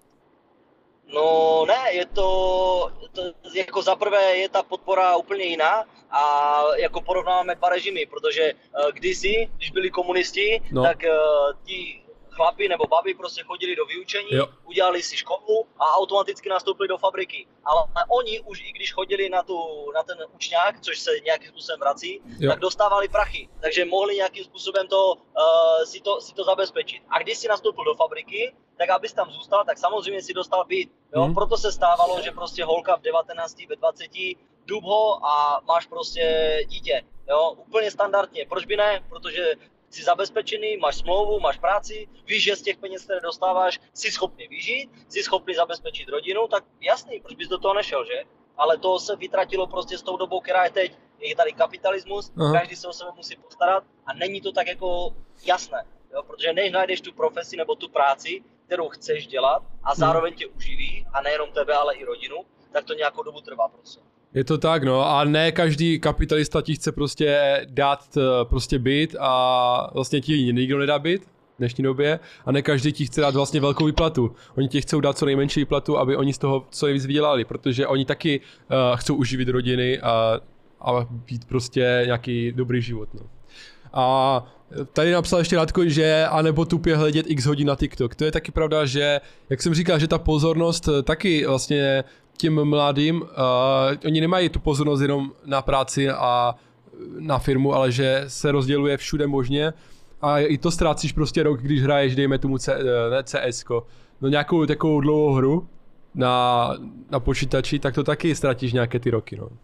No ne, je to jako zaprvé je ta podpora úplně jiná a jako porovnáváme dva režimy, protože kdysi, když byli komunisti, tak ti chlapi nebo babi prostě chodili do vyučení, udělali si školu a automaticky nastoupili do fabriky. Ale oni už i když chodili na ten učňák, což se nějakým způsobem vrací, tak dostávali prachy. Takže mohli nějakým způsobem si to zabezpečit. A když si nastoupil do fabriky, tak abys tam zůstal, tak samozřejmě si dostal byt. Jo? Proto se stávalo, že prostě holka v 19, ve 20, dub ho a máš prostě dítě. Jo? Úplně standardně. Proč by ne? Protože jsi zabezpečený, máš smlouvu, máš práci, víš, že z těch peněz, které dostáváš, jsi schopný vyžít, jsi schopný zabezpečit rodinu, tak jasný, proč bys do toho nešel, že? Ale to se vytratilo prostě s tou dobou, která je teď. Je tady kapitalismus, každý se o sebe musí postarat a není to tak jako jasné. Jo? Protože než najdeš tu profesi nebo tu práci, kterou chceš dělat a zároveň tě uživí, a nejenom tebe, ale i rodinu, tak to nějakou dobu trvá prostě. Je to tak, no, a ne každý kapitalista ti chce prostě dát prostě byt a vlastně ti nikdo nedá byt v dnešní době a ne každý ti chce dát vlastně velkou výplatu. Oni ti chcou dát co nejmenší výplatu, aby oni z toho co nejvíc vydělali, protože oni taky chcou uživit rodiny a být prostě nějaký dobrý život, no. A tady napsal ještě Radko, že anebo tupě hledět x hodin na TikTok. To je taky pravda, že, jak jsem říkal, že ta pozornost taky vlastně těm mladým, oni nemají tu pozornost jenom na práci a na firmu, ale že se rozděluje všude možně a i to ztrácíš prostě rok, když hraješ, dejme tomu CSko, no nějakou takovou dlouhou hru na počítači, tak to taky ztratíš nějaké ty roky, no.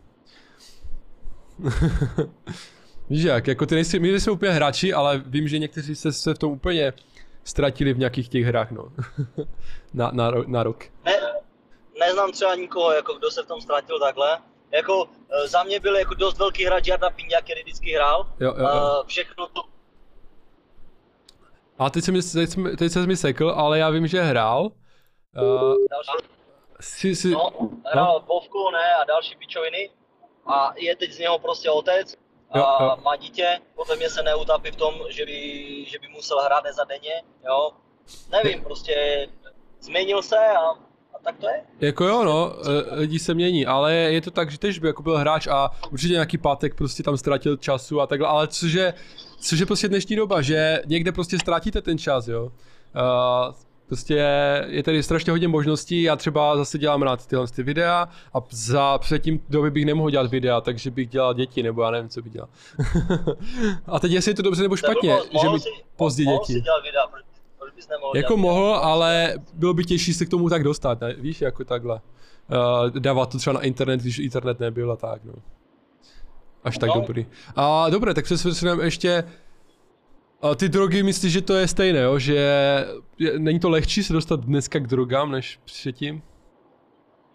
Víš jak, jako my nejsme úplně hráči, ale vím, že někteří se v tom úplně ztratili v nějakých těch hrách, no. na rok. Neznám třeba nikoho, jako kdo se v tom ztratil takhle. Jako za mě byl jako dost velký hráč Jarda Pinďák, který vždycky hrál. Jo. Všechno to... A teď se mi sekl, ale já vím, že hrál. Hrál Bovku, ne, a další pičoviny. A je teď z něho prostě otec. A má dítě, podle mě se neutápí v tom, že by musel hrát nezadenně, jo. Nevím, prostě změnil se a tak to je. Jako jo, no, lidi se mění, ale je to tak, že tež by jako byl hráč a určitě nějaký pátek prostě tam ztratil času a takhle, ale což je prostě dnešní doba, že někde prostě ztratíte ten čas, jo. Prostě je tady strašně hodně možností, já třeba zase dělám rád tyhle videa a předtím doby bych nemohl dělat videa, takže bych dělal děti, nebo já nevím, co bych dělal. A teď jestli je to dobře nebo špatně, že mi pozdě děti. Mohl si dělat videa, proč bys nemohl jako mohl, ale bylo by těžší se k tomu tak dostat, ne? Víš, jako takhle. Dávat to třeba na internet, když internet nebyl a tak, no. Až tak dobrý. A dobré, tak přesvědčím ještě. A ty drogy, myslíš, že to je stejné, jo? Že není to lehčí se dostat dneska k drogám než předtím?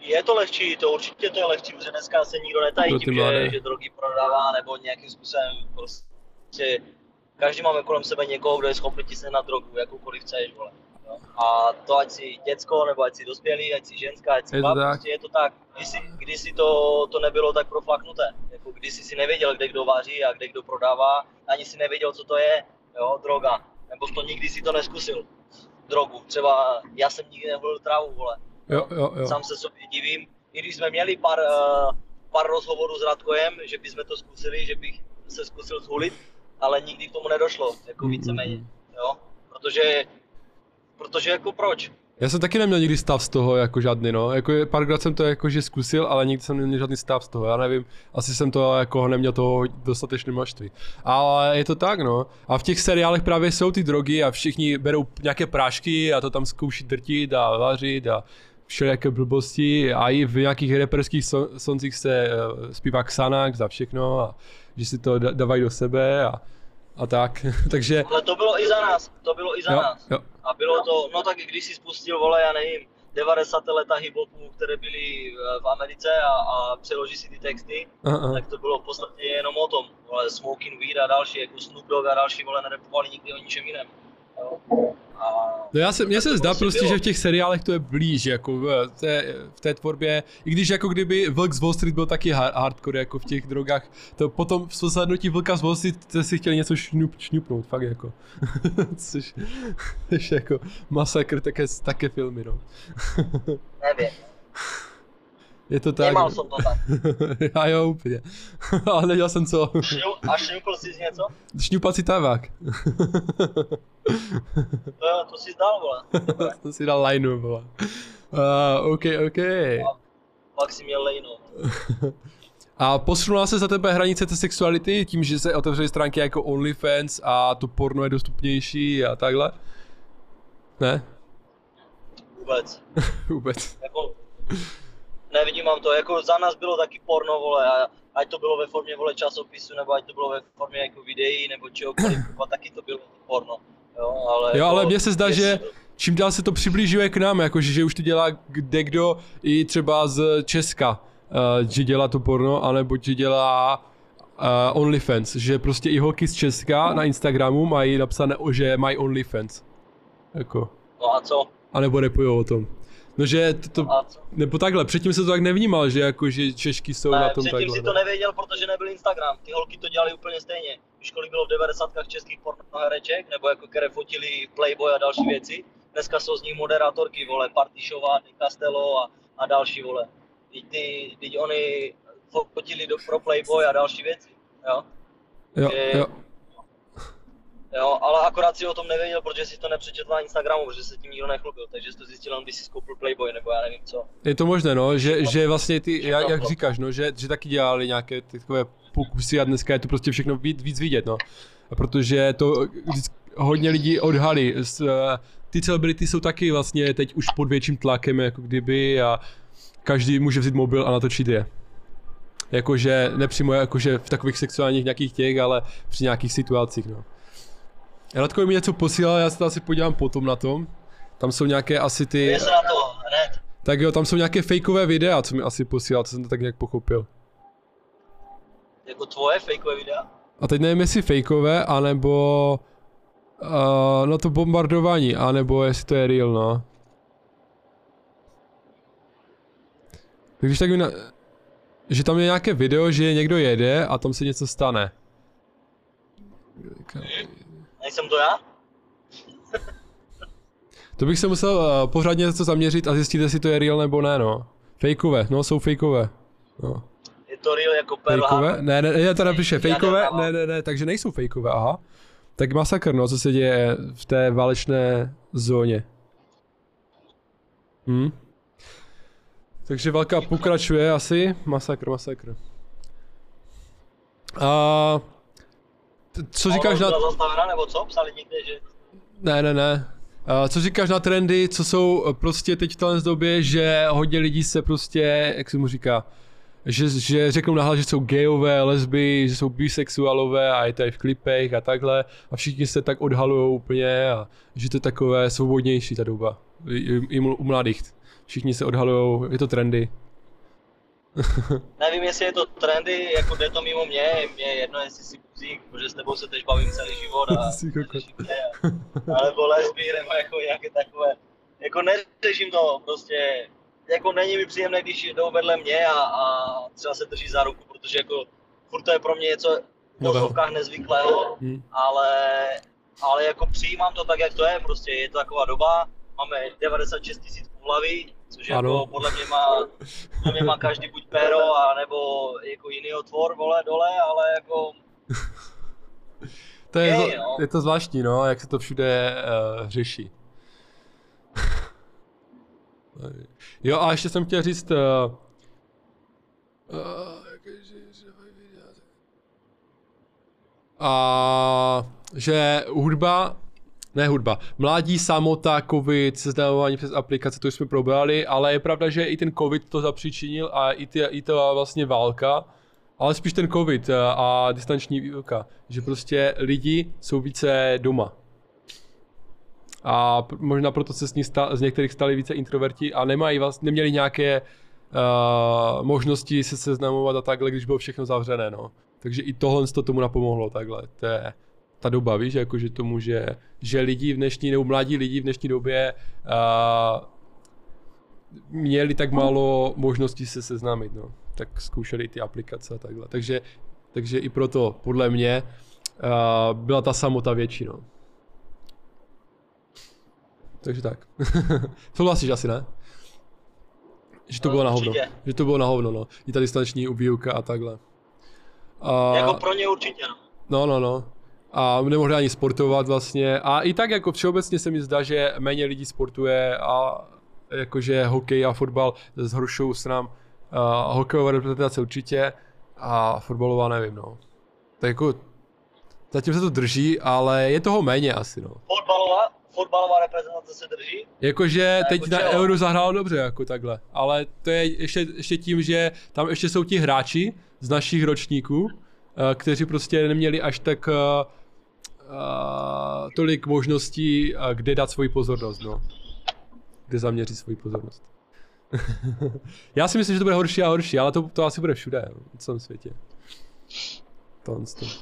Je to lehčí, to určitě to je lehčí, protože dneska se nikdo netají tím, že drogy prodává nebo nějakým způsobem prostě každý máme kolem sebe někoho, kdo je schopný ti sehnat drogu, jakoukoliv chceš, vole. No. A to ať si děcko, nebo ať si dospělý, ať si ženská, ať si chlap, prostě je to tak. Kdysi to nebylo tak proflaknuté, jako kdysi si nevěděl, kde kdo vaří a kde kdo prodává, ani si nevěděl, co to je, jo, droga. Nebo to nikdy si to neskusil, drogu. Třeba já jsem nikdy nevolil trávu, vole. Jo. Sám se sobě divím, i když jsme měli pár rozhovorů s Radkojem, že bychom to zkusili, že bych se zkusil zhulit, ale nikdy k tomu nedošlo, jako víceméně, jo, protože jako proč? Já jsem taky neměl nikdy stav z toho, jako žádný, no, jako párkrát jsem to jakože zkusil, ale nikdy jsem neměl žádný stav z toho, já nevím, asi jsem to jako neměl toho dostatečné množství, ale je to tak, no, a v těch seriálech právě jsou ty drogy a všichni berou nějaké prášky a to tam zkouší drtit a vařit a všelijaké blbosti a i v nějakých reperských soncích se zpívá Xanax a všechno a že si to dávají do sebe a tak, takže... Ale to bylo i za nás, Jo. A bylo to, no tak když si spustil, vole, já nevím, 90. leta hip-hopu, které byly v Americe a přeloží si ty texty, tak to bylo v podstatě jenom o tom, vole, Smoking Weed a další, jako Snoop Dogg a další, vole, nerepovali nikdy o ničem jiném. Jo. No mně se zdá prostě, že v těch seriálech to je blíž, jako v té tvorbě, i když jako kdyby Vlk z Wall Street byl taky hardcore jako v těch drogách, to potom v slednutí Vlka z Wall Street si chtěli něco šňupnout, fakt jako, což jako masakr, také filmy, no. Nevím. Je to tak. Nemal jsem to tak. Já jo, úplně. Ale nedělal jsem co. A šňupl jsi něco? Šňupací tabák. To jsi dal, vole. To si dal lineu, vole. OK. Pak si měl lejnu. A posunula se za tebe hranice té sexuality tím, že se otevřely stránky jako OnlyFans a to porno je dostupnější a takhle? Ne? Vůbec. Jako, nevnímám to, jako za nás bylo taky porno, vole, a ať to bylo ve formě, vole, časopisu, nebo ať to bylo ve formě jako videí, nebo čehokoliv, a taky to bylo porno. Ale mně se zdá, že čím dál se to přibližuje k nám, jakože že už to dělá kdekdo i třeba z Česka, že dělá to porno, anebo že dělá OnlyFans, že prostě i holky z Česka na Instagramu mají napsané, že mají OnlyFans. Jako. No a co? A nebo repujou o tom. No že to nebo takhle, předtím se to tak nevnímal, že jako, že Češky jsou na tom takhle. Předtím si to nevěděl, protože nebyl Instagram, ty holky to dělali úplně stejně. Víš, kolik bylo v 90kách českých pornohereček, nebo jako které fotili Playboy a další věci. Dneska jsou z nich moderátorky, vole, Party Show, Castello a další, vole. Teď oni fotili pro Playboy a další věci, jo. Jo, ale akorát si o tom nevěděl, protože si to nepřečetl na Instagramu, protože se tím nikdo nechlubil, takže jsi to zjistil jen, když si skoupil Playboy, nebo já nevím co. Je to možné, no, že vlastně ty, jak říkáš, no, že taky dělali nějaké takové pokusy a dneska je to prostě všechno víc vidět, no. Protože to hodně lidí odhalí. Ty celebrity jsou taky vlastně teď už pod větším tlakem, jako kdyby, a každý může vzít mobil a natočit je. Jakože nepřímo jakože v takových sexuálních nějakých těch, ale při nějakých situacích, no. Radko mi něco posílal, já se to asi podívám potom na tom. Tam jsou nějaké asi ty... Je se na to, hned. Tak jo, tam jsou nějaké fejkové videa, co mi asi posílal, to jsem to tak nějak pochopil. Jako tvoje fejkové videa? A teď nevím, jestli fejkové, anebo... no to bombardování, anebo jestli to je real, no. Tak když tak mi že tam je nějaké video, že někdo jede a tam se něco stane. Nejsem to já? To bych se musel pořádně něco zaměřit a zjistit, jestli to je real nebo ne, no. Fejkové, no, jsou fejkové. No. Je to real jako Pearl Harbor? Ne, já tady napíše fejkové, ne, takže nejsou fejkové, aha. Tak masakr, no, co se děje v té válečné zóně. Takže válka pokračuje asi, masakr. A co říkáš na... zastavena, nebo co? Psali někde, že... Ne. Co říkáš na trendy, co jsou prostě teď v téhle době, že hodně lidí se prostě, jak se mu říká, že řeknou nahlas, že jsou gayové, lesby, že jsou bisexuálové a je tady v klipech a takhle a všichni se tak odhalujou úplně a že to je takové svobodnější ta doba, i u mladých. všichni se odhalujou, je to trendy. Nevím, jestli je to trendy, jako jde to mimo mě je jedno, jestli si buzík, protože s tebou se teď bavím celý život a alebo lesbí, nebo jako nějaké takové, jako neřeším to, prostě, jako není mi příjemné, když jdou vedle mě a třeba se drží za ruku, protože jako furt to je pro mě něco v poslovkách nezvyklého, ale jako přijímám to tak, jak to je, prostě je to taková doba, máme 96 000 pohlaví, což jako podle mě má každý buď péro, nebo jako jiný otvor, vole, dole, ale jako... To je to zvláštní, no, jak se to všude řeší. Jo, a ještě jsem chtěl říct... že mládí, samota, covid, seznamování přes aplikace, to už jsme probrali, ale je pravda, že i ten covid to zapříčinil a i ta vlastně válka, ale spíš ten covid a distanční výuka, že prostě lidi jsou více doma. A možná proto se z některých stali více introverti a neměli nějaké možnosti se seznamovat a takhle, když bylo všechno zavřené, no. Takže i tohle tomu napomohlo takhle. To je ta doba, víš, jakože tomu, že lidi v dnešní, nebo mladí lidi v dnešní době měli tak málo možností se seznámit, no. Tak zkoušeli ty aplikace a takhle. Takže i proto, podle mě, byla ta samota větší, no. Takže tak. Souhlasíš asi, ne? Že to bylo na hovno. Že to bylo na hovno, no. I ta distanční výuka a takhle. Jako pro ně určitě, no. No. A nemohli ani sportovat vlastně. A i tak jako všeobecně se mi zdá, že méně lidí sportuje a jakože hokej a fotbal zhoršují se nám. Hokejová reprezentace určitě a fotbalová nevím, no. Tak jako zatím se to drží, ale je toho méně asi, no. Fotbalová reprezentace se drží? Jakože teď na Euro zahrálo dobře, jako takhle. Ale to je ještě tím, že tam ještě jsou ti hráči z našich ročníků, kteří prostě neměli až tak tolik možností, kde dát svoji pozornost, no. Kde zaměřit svoji pozornost. Já si myslím, že to bude horší a horší, ale to asi bude všude, v celém světě. To.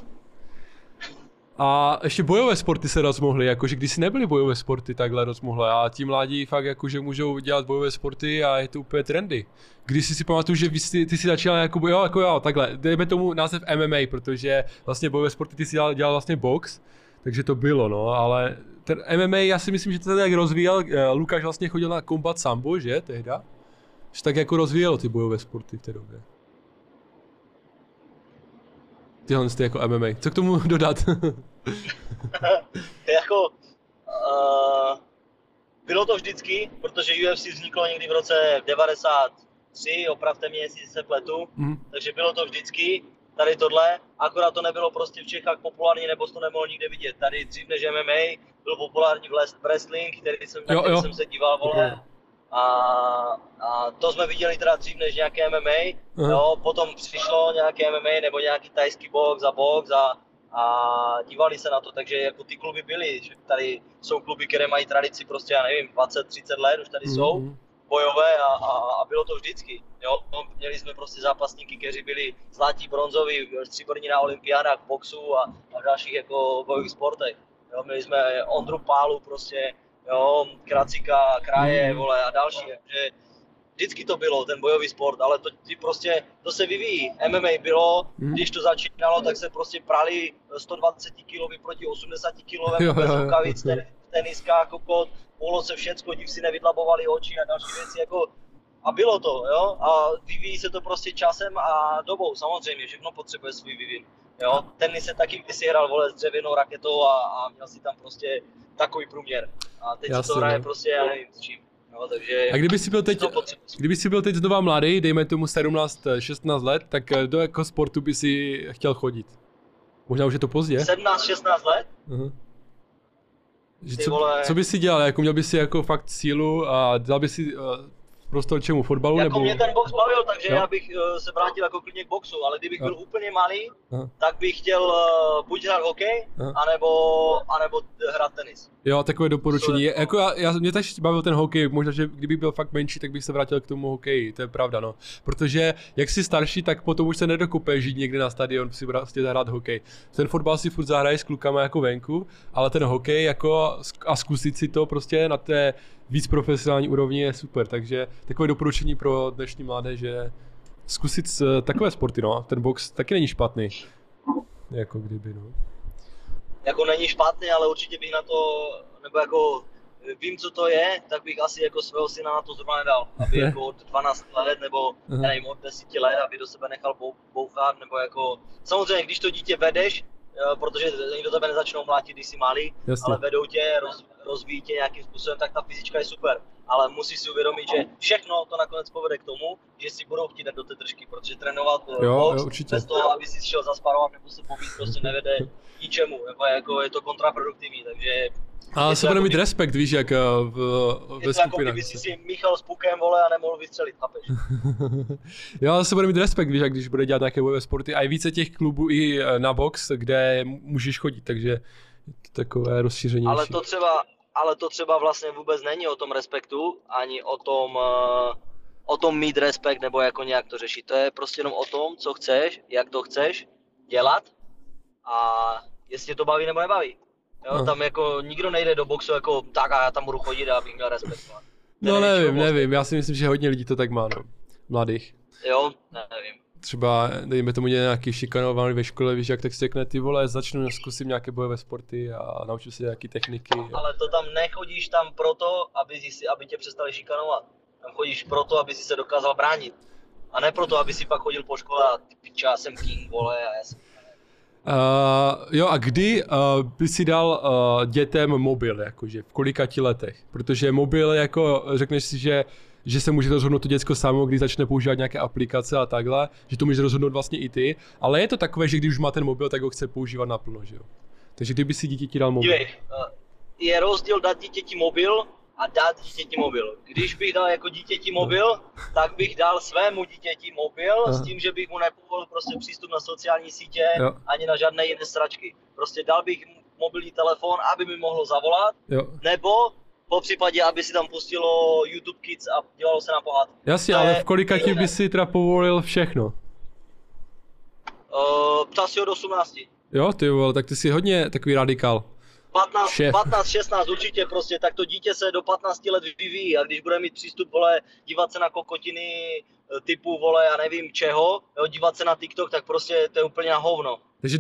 A ještě bojové sporty se rozmohly, jakože když si nebyly bojové sporty takhle rozmohlé a ti mladí fakt jakože můžou dělat bojové sporty a je to úplně trendy. Když si pamatuju, že ty si začínal jako jo, takhle, dejme tomu název MMA, protože vlastně bojové sporty ty si dělal vlastně box, takže to bylo, no, ale ten MMA, já si myslím, že to tak rozvíjel, Lukáš vlastně chodil na Combat Sambo, že, tehda? Že tak jako rozvíjelo ty bojové sporty v té době. Tyhle ty jako MMA. Co k tomu dodat? Jako, bylo to vždycky, protože UFC vzniklo někdy v roce 93, opravte mě, jestli se pletu, takže bylo to vždycky, tady tohle, akorát to nebylo prostě v Čechách populární, nebo to nemohl nikde vidět. Tady dřív než MMA byl populární wrestling, který jsem se díval, vole. A to jsme viděli teda dřív než nějaké MMA, jo, potom přišlo nějaké MMA nebo nějaký tajský box a dívali se na to, takže jako ty kluby byly, že tady jsou kluby, které mají tradici prostě, já nevím, 20-30 let už tady jsou, bojové a bylo to vždycky, jo, měli jsme prostě zápasníky, kteří byli zlatí, bronzoví, stříbrní na olympiádách, v boxu a v dalších jako bojových sportech, jo, měli jsme Ondru Pálu prostě, jo, Kracika, Kraje, vole a další, takže vždycky to bylo, ten bojový sport, ale to se vyvíjí. MMA bylo, když to začínalo, tak se prostě prali 120 kg proti 80 kg bez rukavic, teniska, kokot, mohlo se všecko, div si nevydlabovali oči a další věci, jako a bylo to, jo, a vyvíjí se to prostě časem a dobou, samozřejmě, všechno potřebuje svůj vývin, jo. Tenis se taky kdysi hrál, vole, s dřevěnou raketou a měl si tam prostě takový průměr. A teď se to hraje prostě, já nevím s čím. No, takže a kdyby si byl teď znova mladý, dejme tomu 17-16 let, tak do jakého sportu by si chtěl chodit? Možná už je to pozdě? 17-16 let? Co by si dělal? Jako měl by si jako fakt sílu a dal by si prostor čemu, fotbalu jako nebo? mě ten box bavil, takže Jo. já bych se vrátil jako klidně k boxu, ale kdybych byl úplně malý, Aha. tak bych chtěl buď hrát hokej, anebo hrát tenis. Jo, takové doporučení. Jako mě taky bavil ten hokej, možná, že kdybych byl fakt menší, tak bych se vrátil k tomu hokeji, to je pravda, no. Protože jak jsi starší, tak potom už se nedokupeš žít někde na stadion, si prostě zahrát hokej. Ten fotbal si furt zahraješ s klukama jako venku, ale ten hokej jako a zkusit si to prostě na té víc profesionální úrovni je super, takže takové doporučení pro dnešní mládež je zkusit takové sporty, no. Ten box taky není špatný. Jako kdyby, no. Jako není špatný, ale určitě bych na to, nebo jako vím, co to je, tak bych asi jako svého syna na to zrovna nedal, aby jako od 12 let nebo nevím, od 10 let, aby do sebe nechal bouchat, nebo jako, samozřejmě, když to dítě vedeš, protože oni do tebe nezačnou mlátit, když jsi malý, ale vedou tě, rozvíjí tě nějakým způsobem, tak ta fyzička je super. Ale musíš si uvědomit, že všechno to nakonec povede k tomu, že si budou chtít dát do té držky, protože trénovat box bez toho, aby si šel zasparovat nebo se pobít, prostě nevede ničemu, nebo jako je to kontraproduktivní, takže... Ale se bude mít respekt, víš, jak ve skupinách. Jako kdyby si míchal s pukem, vole, a nemohl vystřelit, chápeš? Jo, ale se bude mít respekt, víš, jak když bude dělat nějaké bojové sporty. A je více těch klubů i na box, kde můžeš chodit, takže je to takové rozšířenější. Ale to třeba vlastně vůbec není o tom respektu, ani o tom mít respekt, nebo jako nějak to řešit. To je prostě jenom o tom, co chceš, jak to chceš dělat a jestli to baví nebo nebaví. Jo, tam jako nikdo nejde do boxu jako tak a já tam budu chodit a abych měl respekt. No nevím, já si myslím, že hodně lidí to tak má, no. Mladých. Jo, nevím. Třeba, dejme tomu nějaký šikanovaný ve škole, víš, jak tak si řekne, ty vole, zkusím nějaké bojové sporty a naučím se nějaké techniky. Ale to tam nechodíš tam proto, aby tě přestali šikanovat. Tam chodíš proto, aby si se dokázal bránit. A ne proto, aby si pak chodil po škole a ty piča, já jsem king, vole, a já jsem... Jo, a kdy by si dal dětem mobil, jakože v kolika ti letech? Protože mobil, jako řekneš si, že se může rozhodnout to děcko samo, když začne používat nějaké aplikace a takhle, že to může rozhodnout vlastně i ty, ale je to takové, že když už má ten mobil, tak ho chce používat naplno, že jo? Takže kdyby si dítěti dal mobil? Je rozdíl dát dítěti mobil a dát dítěti mobil. Když bych dal jako dítěti mobil, tak bych dal svému dítěti mobil s tím, že bych mu nepovolil prostě přístup na sociální sítě ani na žádné jiné sračky. Prostě dal bych mu mobilní telefon, aby mi mohlo zavolat, nebo po případě, aby si tam pustilo YouTube Kids a dělalo se na pohádky. Jasně, ale v kolika ti by si teda povolil všechno? Asi od 18. Jo, ty vole, tak ty jsi hodně takový radikál. 15, 16 určitě prostě, tak to dítě se do 15 let vyvíjí a když bude mít přístup, vole, dívat se na kokotiny typu, vole, já nevím čeho, jo, dívat se na TikTok, tak prostě to je úplně na hovno. Takže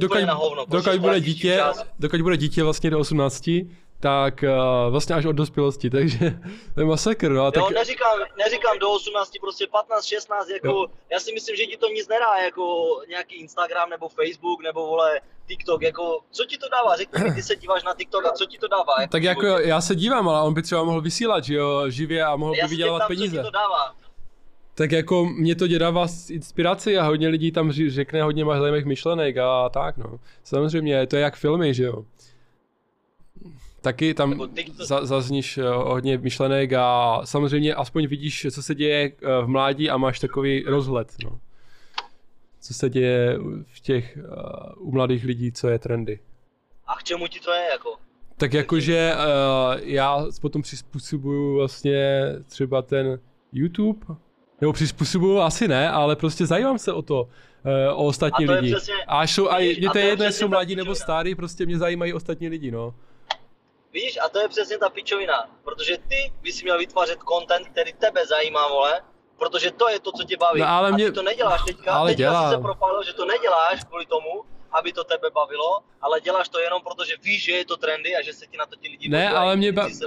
dokud bude dítě vlastně do 18, tak vlastně až od dospělosti, takže to je masakr, no. Tak... Jo, neříkám do 18, prostě 15, 16, jako, já si myslím, že ti to nic nedá, jako nějaký Instagram nebo Facebook nebo vole TikTok, jako, co ti to dává, řekni mi, ty se díváš na TikTok a co ti to dává? Jako, tak jako já se dívám, ale on by třeba mohl vysílat, že jo, živě a mohl by vydělávat peníze. Co ti to dává? Tak jako mě to dává inspiraci a hodně lidí tam řekne hodně zajímavých myšlenek a tak, no. Samozřejmě, to je jak filmy, že jo. Taky tam zazníš hodně myšlenek a samozřejmě aspoň vidíš, co se děje v mládí a máš takový rozhled, no. Co se děje v těch u mladých lidí, co je trendy. A k čemu ti to je jako? Tak jakože já potom přizpůsobuju vlastně třeba ten YouTube, nebo přizpůsobuju asi ne, ale prostě zajímám se o to, o ostatní lidi. Mě to je jedno, jestli jsou mladí nebo starí, prostě mě zajímají ostatní lidi, no. Víš, a to je přesně ta pičovina, protože ty bys měl vytvářet content, který tebe zajímá, vole, protože to je to, co tě baví. No, ale a ty to neděláš teďka, teďka jsi se propálil, že to neděláš kvůli tomu, aby to tebe bavilo, ale děláš to jenom proto, že víš, že je to trendy a že se ti na to ti lidi ne, ale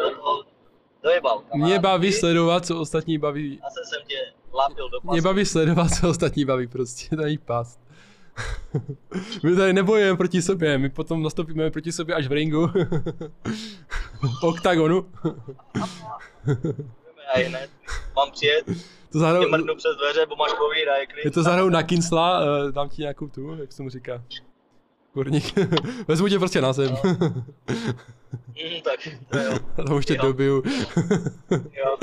mě baví sledovat, co ostatní baví. Zase jsem tě lapil do pasu. Mě baví sledovat, co ostatní baví, prostě, to je past. My tady nebojujeme proti sobě, my potom nastoupíme proti sobě až v ringu. V oktagonu. Mám přijet, tě mrdnu přes dveře, bo máš covid a je klid. Je to zahraju na Kinsla, dám ti nějakou tu, jak se mu říká. Kurník. Vezmu tě prostě na zem. Tak to jo. To už tě dobiju. Jo.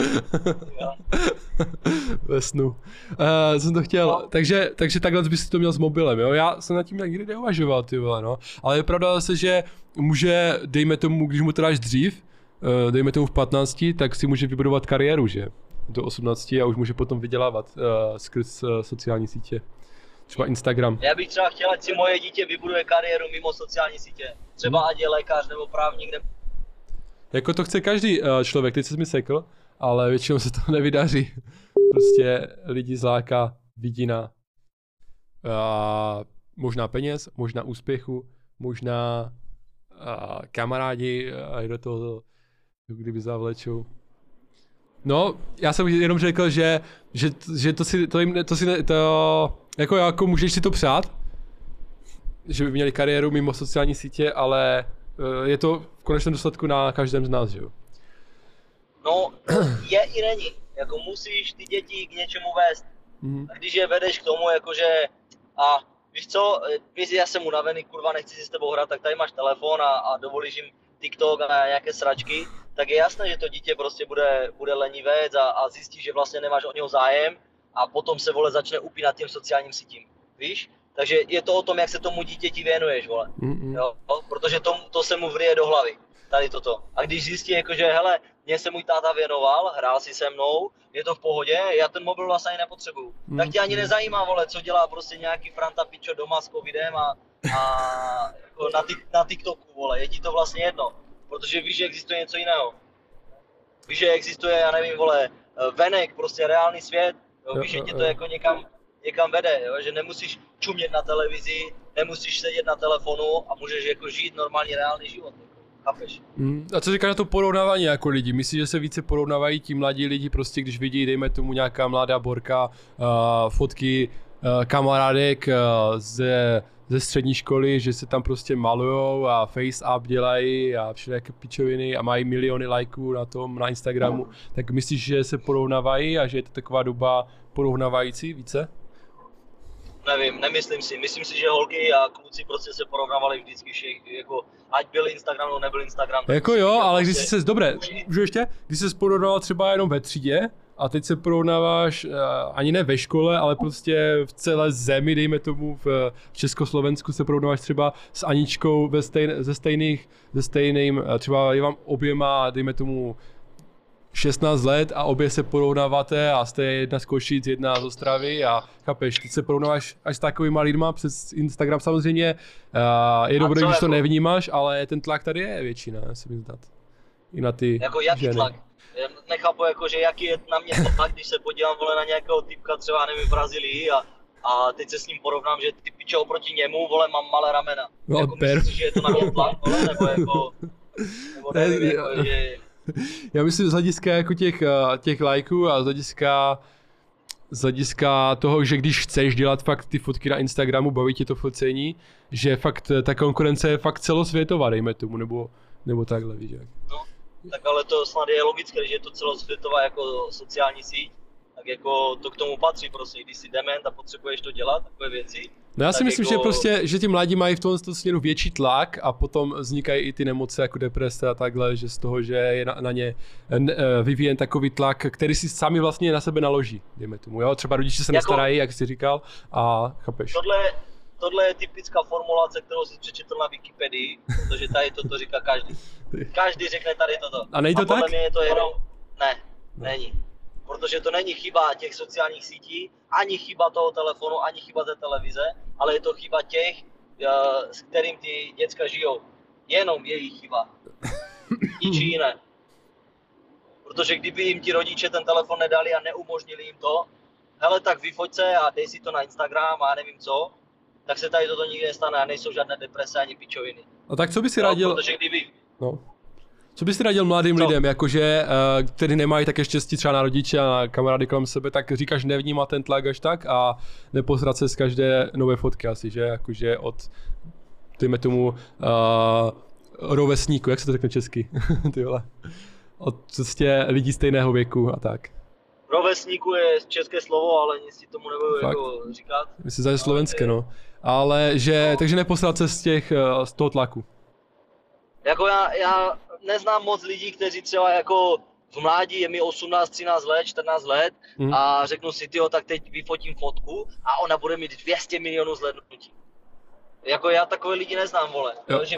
Ve snu. Jsem to chtěl, No. takže takhle bys si to měl s mobilem, jo? Já jsem nad tím nikdy neuvažoval, ty vole, no. Ale je pravda zase, že může, dejme tomu, když mu to dáš dřív, dejme tomu v 15, tak si může vybudovat kariéru, že? Do 18 a už může potom vydělávat skrz sociální sítě. Třeba Instagram. Já bych třeba chtěl, ať si moje dítě vybuduje kariéru mimo sociální sítě. Třeba ať je lékař nebo právník nebo... Jako to chce každý člověk, teď jsi mi sekl, ale většinou se to nevydaří. Prostě lidi zláká vidina. Možná peněz, možná úspěchu, možná kamarádi do toho kdyby zavlečou. No, já jsem jenom řekl, že jako můžeš si to přát, že by měli kariéru mimo sociální sítě, ale je to v konečném důsledku na každém z nás, že jo? No, je i není. Jako musíš ty děti k něčemu vést. A když je vedeš k tomu, jakože a víš co, já jsem unavený, kurva, nechci si s tebou hrát, tak tady máš telefon a dovolíš jim TikTok a nějaké sračky, tak je jasné, že to dítě prostě bude lenivec a zjistí, že vlastně nemáš o něho zájem a potom se, vole, začne upínat těm sociálním sítím, víš? Takže je to o tom, jak se tomu dítěti věnuješ, vole, jo? Protože to se mu vrije do hlavy, tady toto. A když zjistí, jakože, hele, mně se můj táta věnoval, hrál si se mnou, je to v pohodě, já ten mobil vlastně ani nepotřebuju. Tak tě ani nezajímá, vole, co dělá prostě nějaký Franta Pičo doma s covidem a jako na TikToku, vole, je ti to vlastně jedno. Protože víš, že existuje něco jiného. Víš, že existuje, já nevím, vole, venek, prostě reálný svět, jo? Víš, že tě to jako někam vede, jo? Že nemusíš čumět na televizi, nemusíš sedět na telefonu a můžeš jako žít normální reálný život. Chápeš? A co říkáš na to porovnávání jako lidi? Myslíš, že se více porovnávají ti mladí lidi prostě, když vidí, dejme tomu nějaká mladá borka, fotky kamarádek ze střední školy, že se tam prostě malujou a face up dělají a všelijaké pičoviny a mají miliony lajků na tom, na Instagramu, tak myslíš, že se porovnávají a že je to taková doba porovnávající více? Nevím, nemyslím si. Myslím si, že holky a kluci prostě se porovnávali vždycky jako ať byl Instagram nebo nebyl Instagram. Jako jo, ale když jsi se, dobré, můžu ještě? Když jsi porovnával třeba jenom ve třídě, a teď se porovnáváš ani ne ve škole, ale prostě v celé zemi, dejme tomu v Československu se porovnáváš třeba s Aničkou ze stejným, třeba je vám oběma, dejme tomu 16 let a obě se porovnáváte a jste jedna z Košic, jedna z Ostravy a chápeš, teď se porovnáváš až s takovýma lidma přes Instagram samozřejmě, je dobré, když to nevnímáš, ale ten tlak tady je většina, se mi zdá. I na ty jako jaký ženy. Tlak? Já nechápu, jako, že jaký je na mě tlak, když se podívám, vole, na nějakého typka třeba, nevím, v Brazílii a teď se s ním porovnám, že ty piče oproti němu, vole, mám malé ramena. No, jako myslíš, že je to na mě tlak, vole, nebo nevím, jako, že... Já myslím z hlediska jako těch lajků a z hlediska toho, že když chceš dělat fakt ty fotky na Instagramu, baví tě to focení, že fakt ta konkurence je fakt celosvětová, dejme tomu, nebo takhle, víš jak. No, tak ale to snad je logické, že je to celosvětová jako sociální síť, tak jako to k tomu patří prostě, když jsi dement a potřebuješ to dělat, takové věci. No já si myslím, jako... že ti mladí mají v tomto směru větší tlak a potom vznikají i ty nemoci jako deprese a takhle, že z toho, že je na ně vyvíjen takový tlak, který si sami vlastně na sebe naloží, dejme tomu, jo? Třeba rodiče se nestarají, jak jsi říkal, a chápeš. Tohle je typická formulace, kterou jsi přečetl na Wikipedii, protože tady toto říká každý. Každý řekne tady toto. A není to tak? Podle mě je to jenom... Ne, není. Protože to není chyba těch sociálních sítí, ani chyba toho telefonu, ani chyba té televize, ale je to chyba těch, s kterým ty děcka žijou. Jenom jejich chyba. Nic jiné. Protože kdyby jim ti rodiče ten telefon nedali a neumožnili jim to, hele, tak vyfoť se a dej si to na Instagram a nevím co, tak se tady toto nikdy nestane a nejsou žádné deprese ani pičoviny. No tak co by si radil? Protože kdyby... No. Co bys radil mladým lidem, jakože, kteří nemají také štěstí třeba na rodiče a na kamarády kolem sebe, tak říkáš nevnímat ten tlak až tak a nepozrat se z každé nové fotky asi, že? Jakože od, dejme tomu, rovesníku, jak se to řekne česky, ty vole. Od prostě lidí stejného věku a tak. Rovesníku je české slovo, ale nic si tomu nebudu jako říkat. Myslím, že je slovenské, no. Ale že, takže nepozrat se z toho tlaku. Jako já neznám moc lidí, kteří třeba jako v mládí, je mi 18, 13 let, 14 let a řeknu si, tyjo, tak teď vyfotím fotku a ona bude mít 200 milionů zhlédnutí. Jako já takové lidi neznám, vole,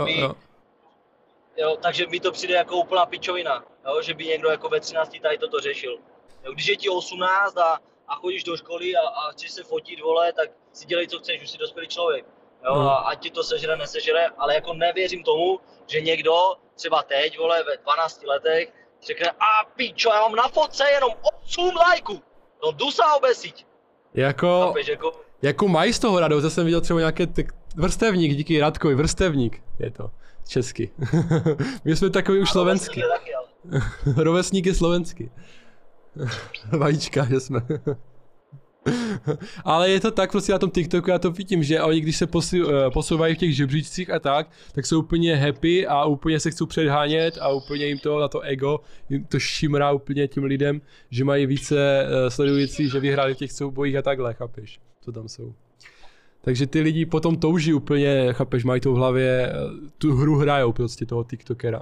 jo, takže mi to přijde jako úplná pičovina, jo, že by někdo jako ve 13 tady toto řešil. Jo, když je ti 18 a chodíš do školy a chceš se fotit, vole, tak si dělej, co chceš, už jsi dospělý člověk. Jo, a ať ti to sežere, nesežere, ale jako nevěřím tomu, že někdo, třeba teď, vole, ve 12 letech, řekne, a pičo, já mám na fotce jenom 8 lajků, no jdu se obesiť. Jako mají z toho radost, já jsem viděl třeba nějaké vrstevník, díky Radkovi, vrstevník je to česky. My jsme takový už slovenský. Rovesník je slovenský. Vajíčka, že jsme. Ale je to tak prostě na tom TikToku, já to vidím, že oni když se posouvají v těch žebříčcích a tak jsou úplně happy a úplně se chcou předhánět a úplně jim to na to ego, jim to šimrá úplně tím lidem, že mají více sledující, že vyhráli v těch soubojích a takhle, chápeš, co tam jsou. Takže ty lidi potom touží úplně, chápeš, mají to v hlavě, tu hru hrajou prostě toho TikTokera.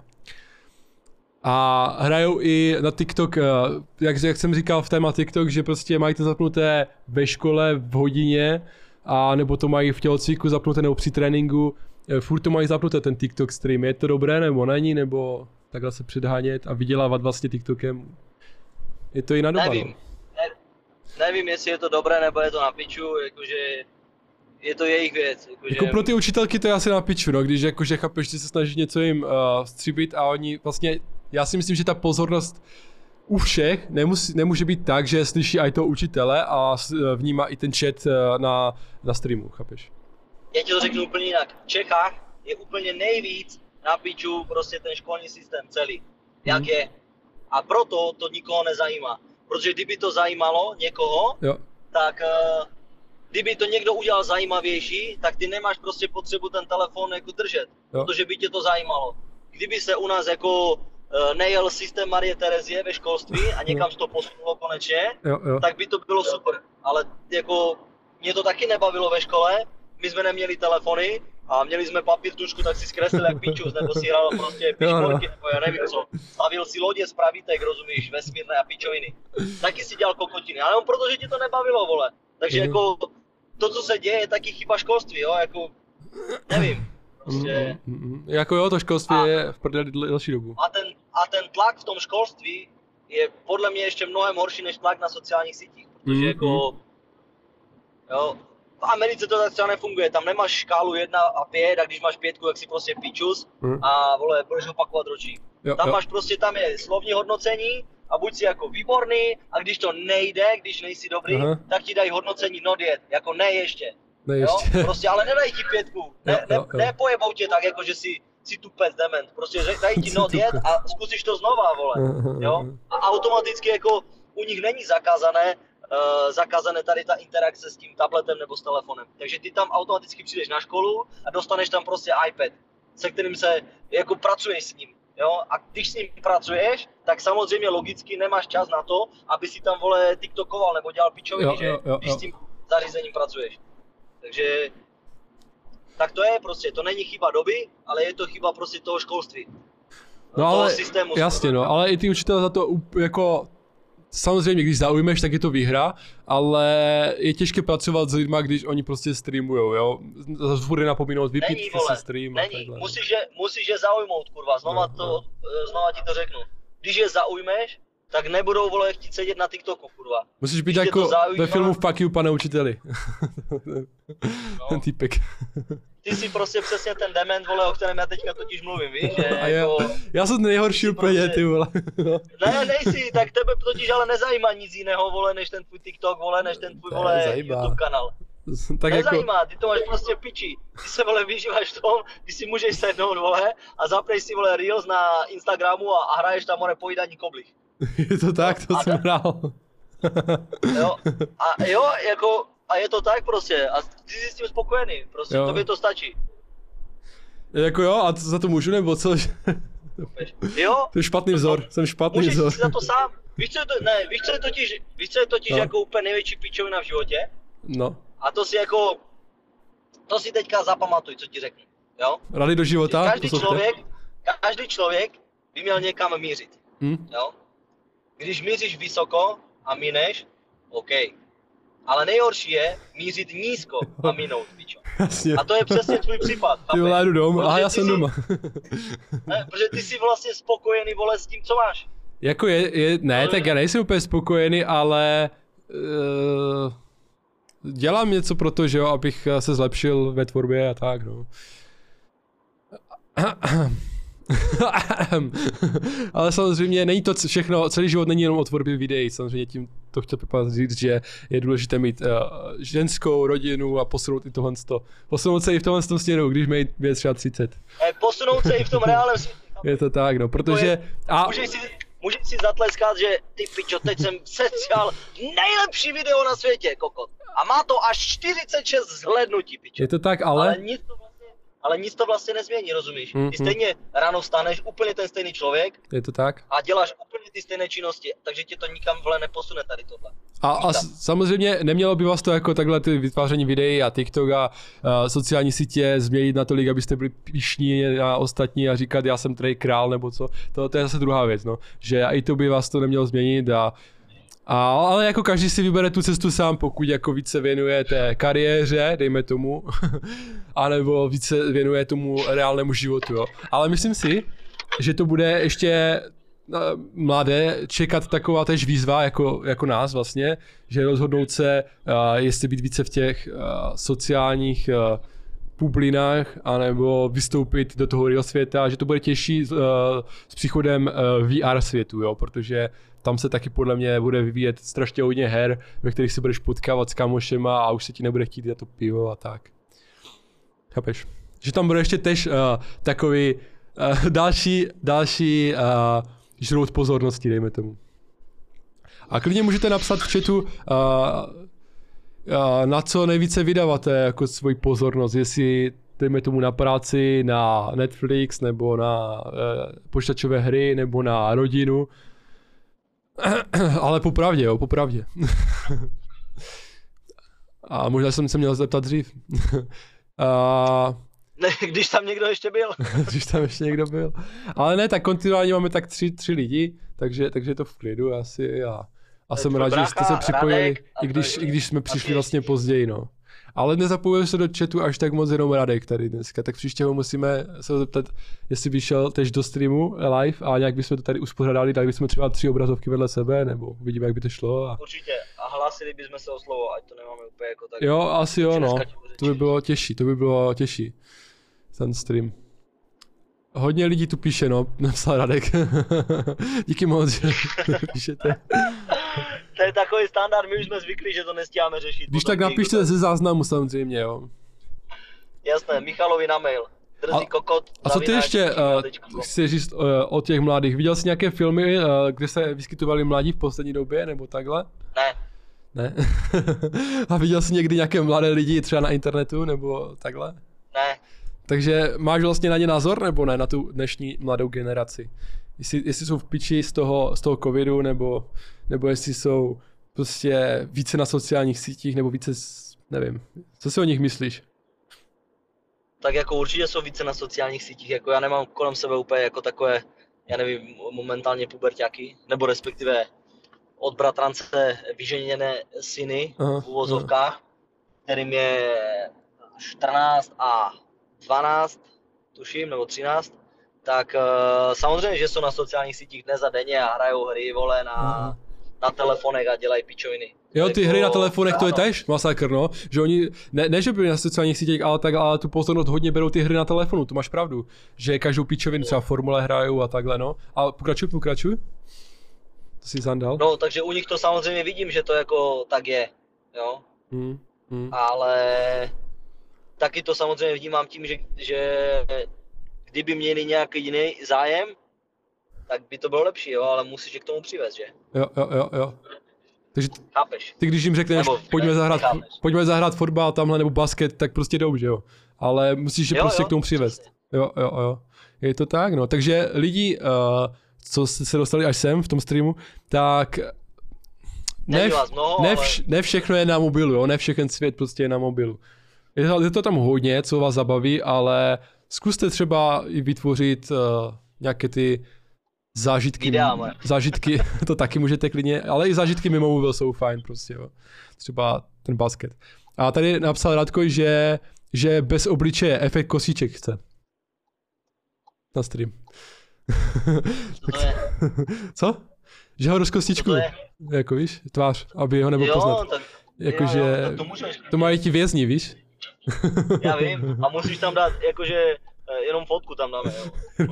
A hrajou i na TikTok, jak jsem říkal v téma TikTok, že prostě mají to zapnuté ve škole v hodině, a nebo to mají v tělocviku zapnuté nebo při tréninku. Furt to mají zapnuté ten TikTok stream, je to dobré nebo není, nebo takhle se předhánět a vydělávat vlastně TikTokem. Je to jiná doba. Nevím, jestli je to dobré nebo je to na piču, jakože je to jejich věc. Jako pro ty učitelky to je asi na piču, no, když jakože chápeš, že se snaží něco jim stříbit a oni vlastně, já si myslím, že ta pozornost u všech nemůže být tak, že slyší i toho učitele a vnímá i ten chat na streamu, chápeš? Já ti to řeknu úplně jinak. V Čechách je úplně nejvíc na piču prostě ten školní systém celý, jak je. A proto to nikoho nezajímá. Protože kdyby to zajímalo někoho, tak kdyby to někdo udělal zajímavější, tak ty nemáš prostě potřebu ten telefon jako držet, protože by tě to zajímalo. Kdyby se u nás jako nejel systém Marie Terezie ve školství a někam se to posunulo konečně, tak by to bylo super. Ale jako mě to taky nebavilo ve škole, my jsme neměli telefony a měli jsme papír, tušku, tak si zkreslil jak pičus, nebo si hrál prostě pičporky, nebo já nevím co. Stavil si lodě z pravítek, rozumíš, vesmírné a pičoviny. Taky si dělal kokotiny, ale on protože ti to nebavilo, vole. Takže jako to, co se děje, je taky chyba školství, jo, jako nevím. Prostě. Jako jo, to školství je v prdeli další dobu. A ten tlak v tom školství je podle mě ještě mnohem horší než tlak na sociálních sítích, protože jako, jo, v Americe to tak třeba nefunguje, tam nemáš škálu 1 a 5 a když máš 5, jak si prostě pičus a vole, budeš opakovat ročník. Tam máš prostě, tam je slovní hodnocení a buď si jako výborný a když to nejde, když nejsi dobrý, tak ti dají hodnocení not yet, jako ne ještě. Jo? Prostě, ale nedají ti 5, nepojebou tě tak, jako že si tupec dement, prostě dají ti not yet a zkusíš to znova, vole, jo? A automaticky jako u nich není zakázané tady ta interakce s tím tabletem nebo s telefonem, takže ty tam automaticky přijdeš na školu a dostaneš tam prostě iPad, se kterým se, jako pracuješ s ním, jo? A když s ním pracuješ, tak samozřejmě logicky nemáš čas na to, aby si tam, vole, tiktokoval nebo dělal pičoviny, že? Když s tím zařízením pracuješ. Takže tak to je prostě, to není chyba doby, ale je to chyba prostě toho školství. No ale systému, jasně, no, ale i ty učitelé za to jako samozřejmě, když zaujmeš, tak je to výhra, ale je těžké pracovat s lidma, když oni prostě streamujou, jo. Zase bude napomínout, vypít si stream a takhle. Musíš je zaujmout, kurva, znova ti to řeknu. Když je zaujmeš, tak nebudou, vole, chtít sedět na TikToku, kurva. Musíš být jako ve filmu Fuck you, pane učiteli. Ten týpek. Ty jsi prostě přesně ten dement, vole, o kterém já teďka totiž mluvím, víš, že jako... Já jsem nejhorší úplně, prostě, ty vole. Ne, nejsi, tak tebe totiž ale nezajímá nic jiného, vole, než ten tvůj TikTok, vole, než ten tvůj, vole, YouTube kanál. Tak nezajímá, jako... ty to máš prostě piči. Ty se, vole, vyžíváš v tom, ty si můžeš sednout, vole, a zapneš si, vole, Reels na Instagramu a hraješ tam, vole, pojídání koblih. Je to tak, to jsem hrál. Jo, jako, a je to tak prostě, a ty jsi s tím spokojený, prostě, tobě to stačí. Jako jo, a za to můžu, nebo co? Jo. To je špatný vzor, jsem špatný vzor. Můžeš si za to sám, víš co je totiž jako úplně největší pičovina v životě? No. A to si teďka zapamatuj, co ti řeknu, jo? Rady do života? Každý člověk by měl někam mířit. Jo? Když míříš vysoko a mineš, OK. Ale nejhorší je mířit nízko a minout, pičo. Jasně. A to je přesně tvůj případ. Ty vole, jdu dom, Protože aha, já ty jsem jsi- doma. Ne, protože ty jsi vlastně spokojený, vole, s tím, co máš. Jako ne, tak já nejsem úplně spokojený, ale dělám něco pro to, že jo, abych se zlepšil ve tvorbě a tak, no. Ale samozřejmě není to všechno, celý život není jenom o tvorbě videí, samozřejmě tím to chtěl Pepa říct, že je důležité mít ženskou rodinu a posunout i tohle, posunout se i v tomhle směru, když mají věc třeba 30. Posunout se i v tom reálném světě. Je to tak, no, protože... Můžeš si zatleskat, že ty pičo, teď jsem sečal nejlepší video na světě, kokot. A má to až 46 zhlédnutí, pičo. Je to tak, Ale nic to vlastně nezmění, rozumíš? Ty stejně ráno vstaneš, úplně ten stejný člověk. Je to tak. A děláš úplně ty stejné činnosti, takže tě to nikam vle neposune tady tohle. A samozřejmě nemělo by vás to jako takhle ty vytváření videí a TikTok a sociální sítě změnit natolik, abyste byli pyšní na ostatní a říkat, já jsem tady král nebo co. To je zase druhá věc, no. Že i to by vás to nemělo změnit ale jako každý si vybere tu cestu sám, pokud jako více věnuje té kariéře, dejme tomu, anebo více věnuje tomu reálnému životu, jo. Ale myslím si, že to bude ještě mladé čekat taková tež výzva jako nás vlastně, že rozhodnout se, jestli být více v těch sociálních bublinách, anebo vystoupit do toho real světa, že to bude těžší s příchodem VR světu, jo, protože tam se taky podle mě bude vyvíjet strašně hodně her, ve kterých se budeš potkávat s kamošema a už se ti nebude chtít na to pivo a tak. Chápeš? Že tam bude ještě tež takový další žrout pozornosti, dejme tomu. A klidně můžete napsat v chatu, na co nejvíce vydáváte jako svoji pozornost, jestli dejme tomu na práci, na Netflix, nebo na počítačové hry, nebo na rodinu. Ale popravdě, jo, popravdě. A možná jsem se měl zeptat dřív. Ne, když tam někdo ještě byl. Když tam ještě někdo byl. Ale ne, tak kontinuálně máme tak tři lidi, takže je to v klidu asi a jsem rád, že jste se připojili, i když jsme přišli vlastně později, no. Ale nezapojuji se do chatu až tak moc jenom Radek tady dneska, tak příště ho musíme se zeptat, jestli by šel tež do streamu live a nějak bychom to tady uspořádali, dali bychom třeba 3 obrazovky vedle sebe, nebo vidíme, jak by to šlo. Určitě, a hlásili bychom se o slovo, ať to nemáme úplně jako tak. Jo, asi jo, no, to by bylo těžší, ten stream. Hodně lidí tu píše, no, napsal Radek. Díky moc, že píšete. To je takový standard, my už jsme zvyklí, že to nestíháme řešit. Když tak napište ze záznamu samozřejmě, jo. Jasné, Michalovi na mail. Drzí kokot. A co ty ještě chceš říct o těch mladých? Viděl jsi nějaké filmy, kde se vyskytovali mladí v poslední době, nebo takhle? Ne. Ne? A viděl jsi někdy nějaké mladé lidi třeba na internetu, nebo takhle? Ne. Takže máš vlastně na ně názor, nebo ne, na tu dnešní mladou generaci? Jestli jsou v piči z toho covidu, nebo jestli jsou prostě více na sociálních sítích, nebo více, nevím. Co si o nich myslíš? Tak jako určitě jsou více na sociálních sítích, jako já nemám kolem sebe úplně jako takové, já nevím, momentálně puberťáky, nebo respektive od bratrance vyženěné syny v uvozovkách, kterým je 14 a 12, tuším, nebo 13, tak samozřejmě, že jsou na sociálních sítích dnes a denně a hrajou hry, vole, na telefonech a dělají pičoviny. Jo, ty hry na telefonech, to je tež masakr, no. Že oni, ne že byli na sociálních sítích, ale tu pozornost hodně berou ty hry na telefonu, to máš pravdu. Že každou pičovinu třeba formule hrajou a takhle, no. A pokračuj. To si zandal. No, takže u nich to samozřejmě vidím, že to jako tak je, jo. Ale taky to samozřejmě vnímám tím, že kdyby měli nějaký jiný zájem, tak by to bylo lepší, jo, ale musíš je k tomu přivést, že? Jo. Takže chápeš? Ty když jim řekneš, pojďme zahrát fotbal tamhle nebo basket, tak prostě jdou, že jo? Ale musíš je prostě k tomu přivést. Jo. Je to tak, no. Takže lidi, co se dostali až sem v tom streamu, tak ne všechno je na mobilu, jo? Ne všechen svět prostě je na mobilu. Je to tam hodně, co vás zabaví, ale zkuste třeba i vytvořit nějaké ty zážitky, to taky můžete klidně, ale i zážitky mimo mobil jsou fajn prostě, jo. Třeba ten basket. A tady napsal Radko, že bez obličeje efekt kosíček chce. Na stream. Co to je? Co? Že ho rozkostičku, jako víš, tvář, aby ho nebyl poznat. Tak, jakože, to mají ti vězni, víš? Já vím, a musíš tam dát, jakože, jenom fotku tam dáme, jo.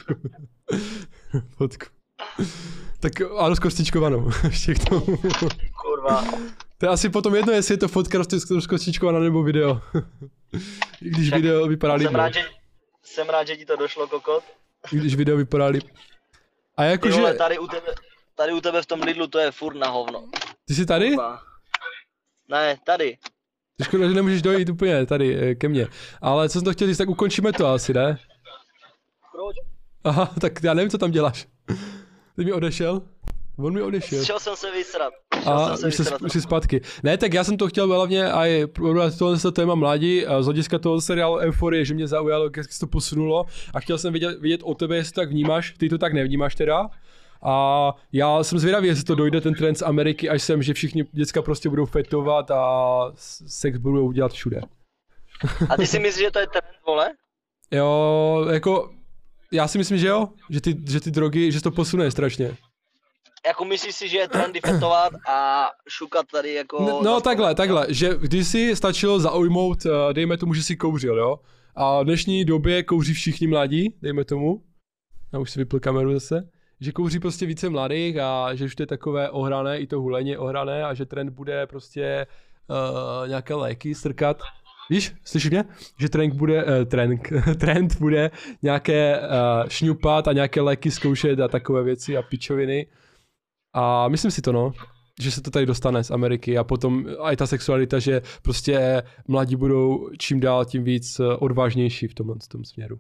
Fotku. Tak a rozkostičkovanou, ještě k tomu. Kurva. To je asi potom jedno, jestli je to fotka rozkostičkovaná nebo video. I když video vypadá líp. Jsem rád, že ti to došlo, kokot. I když video vypadá líp. A jakože... Tady u tebe v tom Lidlu to je furt na hovno. Ty jsi tady? Ne, tady. Škoda, že nemůžeš dojít úplně tady ke mně. Ale co jsem to chtěl říct, tak ukončíme to asi, ne? Proč? Aha, tak já nevím, co tam děláš. Ty mi odešel? On mi odešel. Šel jsem se vysrat. Už jsi zpátky. Ne, tak já jsem to chtěl hlavně aj probrat tohle téma mladí z hlediska toho seriálu Euforie, že mě zaujalo, jak se to posunulo a chtěl jsem vidět o tebe, jestli to tak vnímáš, ty to tak nevnímáš teda. A já jsem zvědavý, jestli to dojde ten trend z Ameriky, až sem, že všichni děcka prostě budou fetovat a sex budou dělat všude. A ty si myslíš, že to je trend, vole? Jo, jako, já si myslím, že jo, že ty drogy, že to posune strašně. Jako myslíš si, že je trendy fetovat a šukat tady jako... No takhle, že kdysi stačilo zaujmout, dejme tomu, že si kouřil, jo? A v dnešní době kouří všichni mladí, dejme tomu. Já už si vypl kameru zase. Že kouří prostě více mladých a že už to je takové ohrané, i to hulení ohrané a že trend bude prostě nějaké léky strkat. Víš, slyšíš mě? Že trend bude nějaké šňupat a nějaké léky zkoušet a takové věci a pičoviny. A myslím si to, no, že se to tady dostane z Ameriky a potom i ta sexualita, že prostě mladí budou čím dál tím víc odvážnější v tom směru.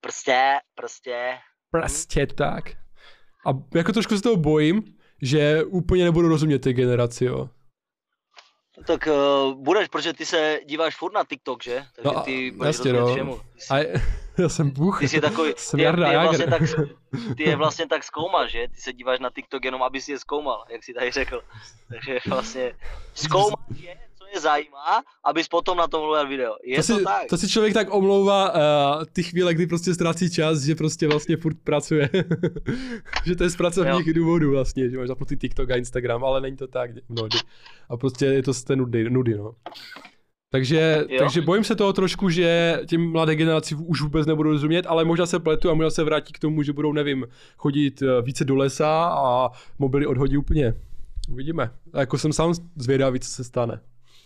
Prostě tak. A jako trošku se toho bojím, že úplně nebudu rozumět té generaci, jo. Tak budeš, protože ty se díváš furt na TikTok, že? Takže no, ty budeš rozumět všemu. Já jsem bůh. Ty jsi takový, ty je vlastně tak zkoumáš, že? Ty se díváš na TikTok jenom, aby si je zkoumal, jak jsi tady řekl. Takže vlastně zkoumáš je, co je zajímá, abys potom na tom mluvil video. Tak? To si člověk tak omlouvá ty chvíle, kdy prostě ztrácí čas, že prostě vlastně furt pracuje. Že to je z pracovních důvodů vlastně, že máš zapnutý TikTok a Instagram, ale není to tak mnohdy. A prostě je to z té nudy, no. Takže bojím se toho trošku, že těm mladé generaci už vůbec nebudou rozumět, ale možná se pletu a možná se vrátí k tomu, že budou, nevím, chodit více do lesa a mobily odhodí úplně. Uvidíme. A jako jsem sám zvědavý, co se stane.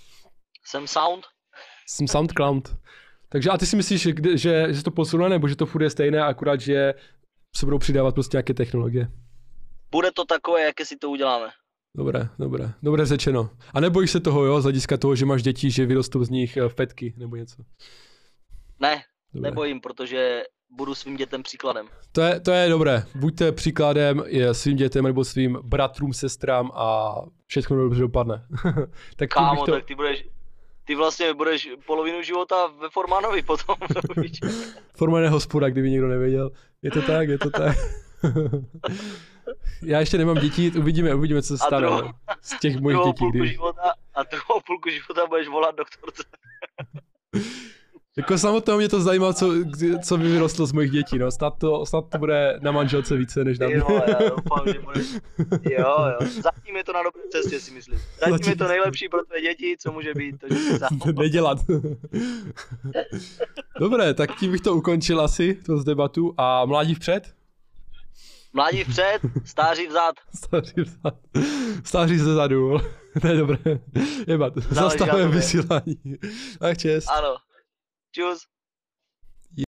Jsem SoundCloud. Takže a ty si myslíš, že se to posune, nebo že to furt je stejné, akorát, že se budou přidávat prostě nějaké technologie? Bude to takové, jaké si to uděláme. Dobré řečeno. A nebojíš se toho, jo, z hlediska toho, že máš děti, že vyrostou z nich fetky nebo něco? Ne, nebojím, protože budu svým dětem příkladem. To je dobré. Buďte příkladem svým dětem nebo svým bratrům, sestrám a všechno dobře dopadne. Tak kámo, tak ty vlastně budeš polovinu života ve Formánovi potom. Forman je hospoda, kdyby někdo nevěděl. Je to tak. Já ještě nemám děti, uvidíme, co se stane z těch mojich dětí. Druhou půlku života budeš volat doktorce. Jako samotného mě to zajímá, co by vyrostlo z mojich dětí, no. Snad to bude na manželce více, než na mě. Jo, já doufám, že budeš. Jo. Zatím je to na dobré cestě, si myslím. Zatím je to nejlepší pro tvé děti, co může být. Nedělat. Dobré, tak tím bych to ukončil asi, tu debatu. A mládí vpřed? Mládí vpřed, stáří vzad. Stáří ze zadu. To je dobré. Jebat, zastavujeme vysílání. Tak čest. Ano. Čus.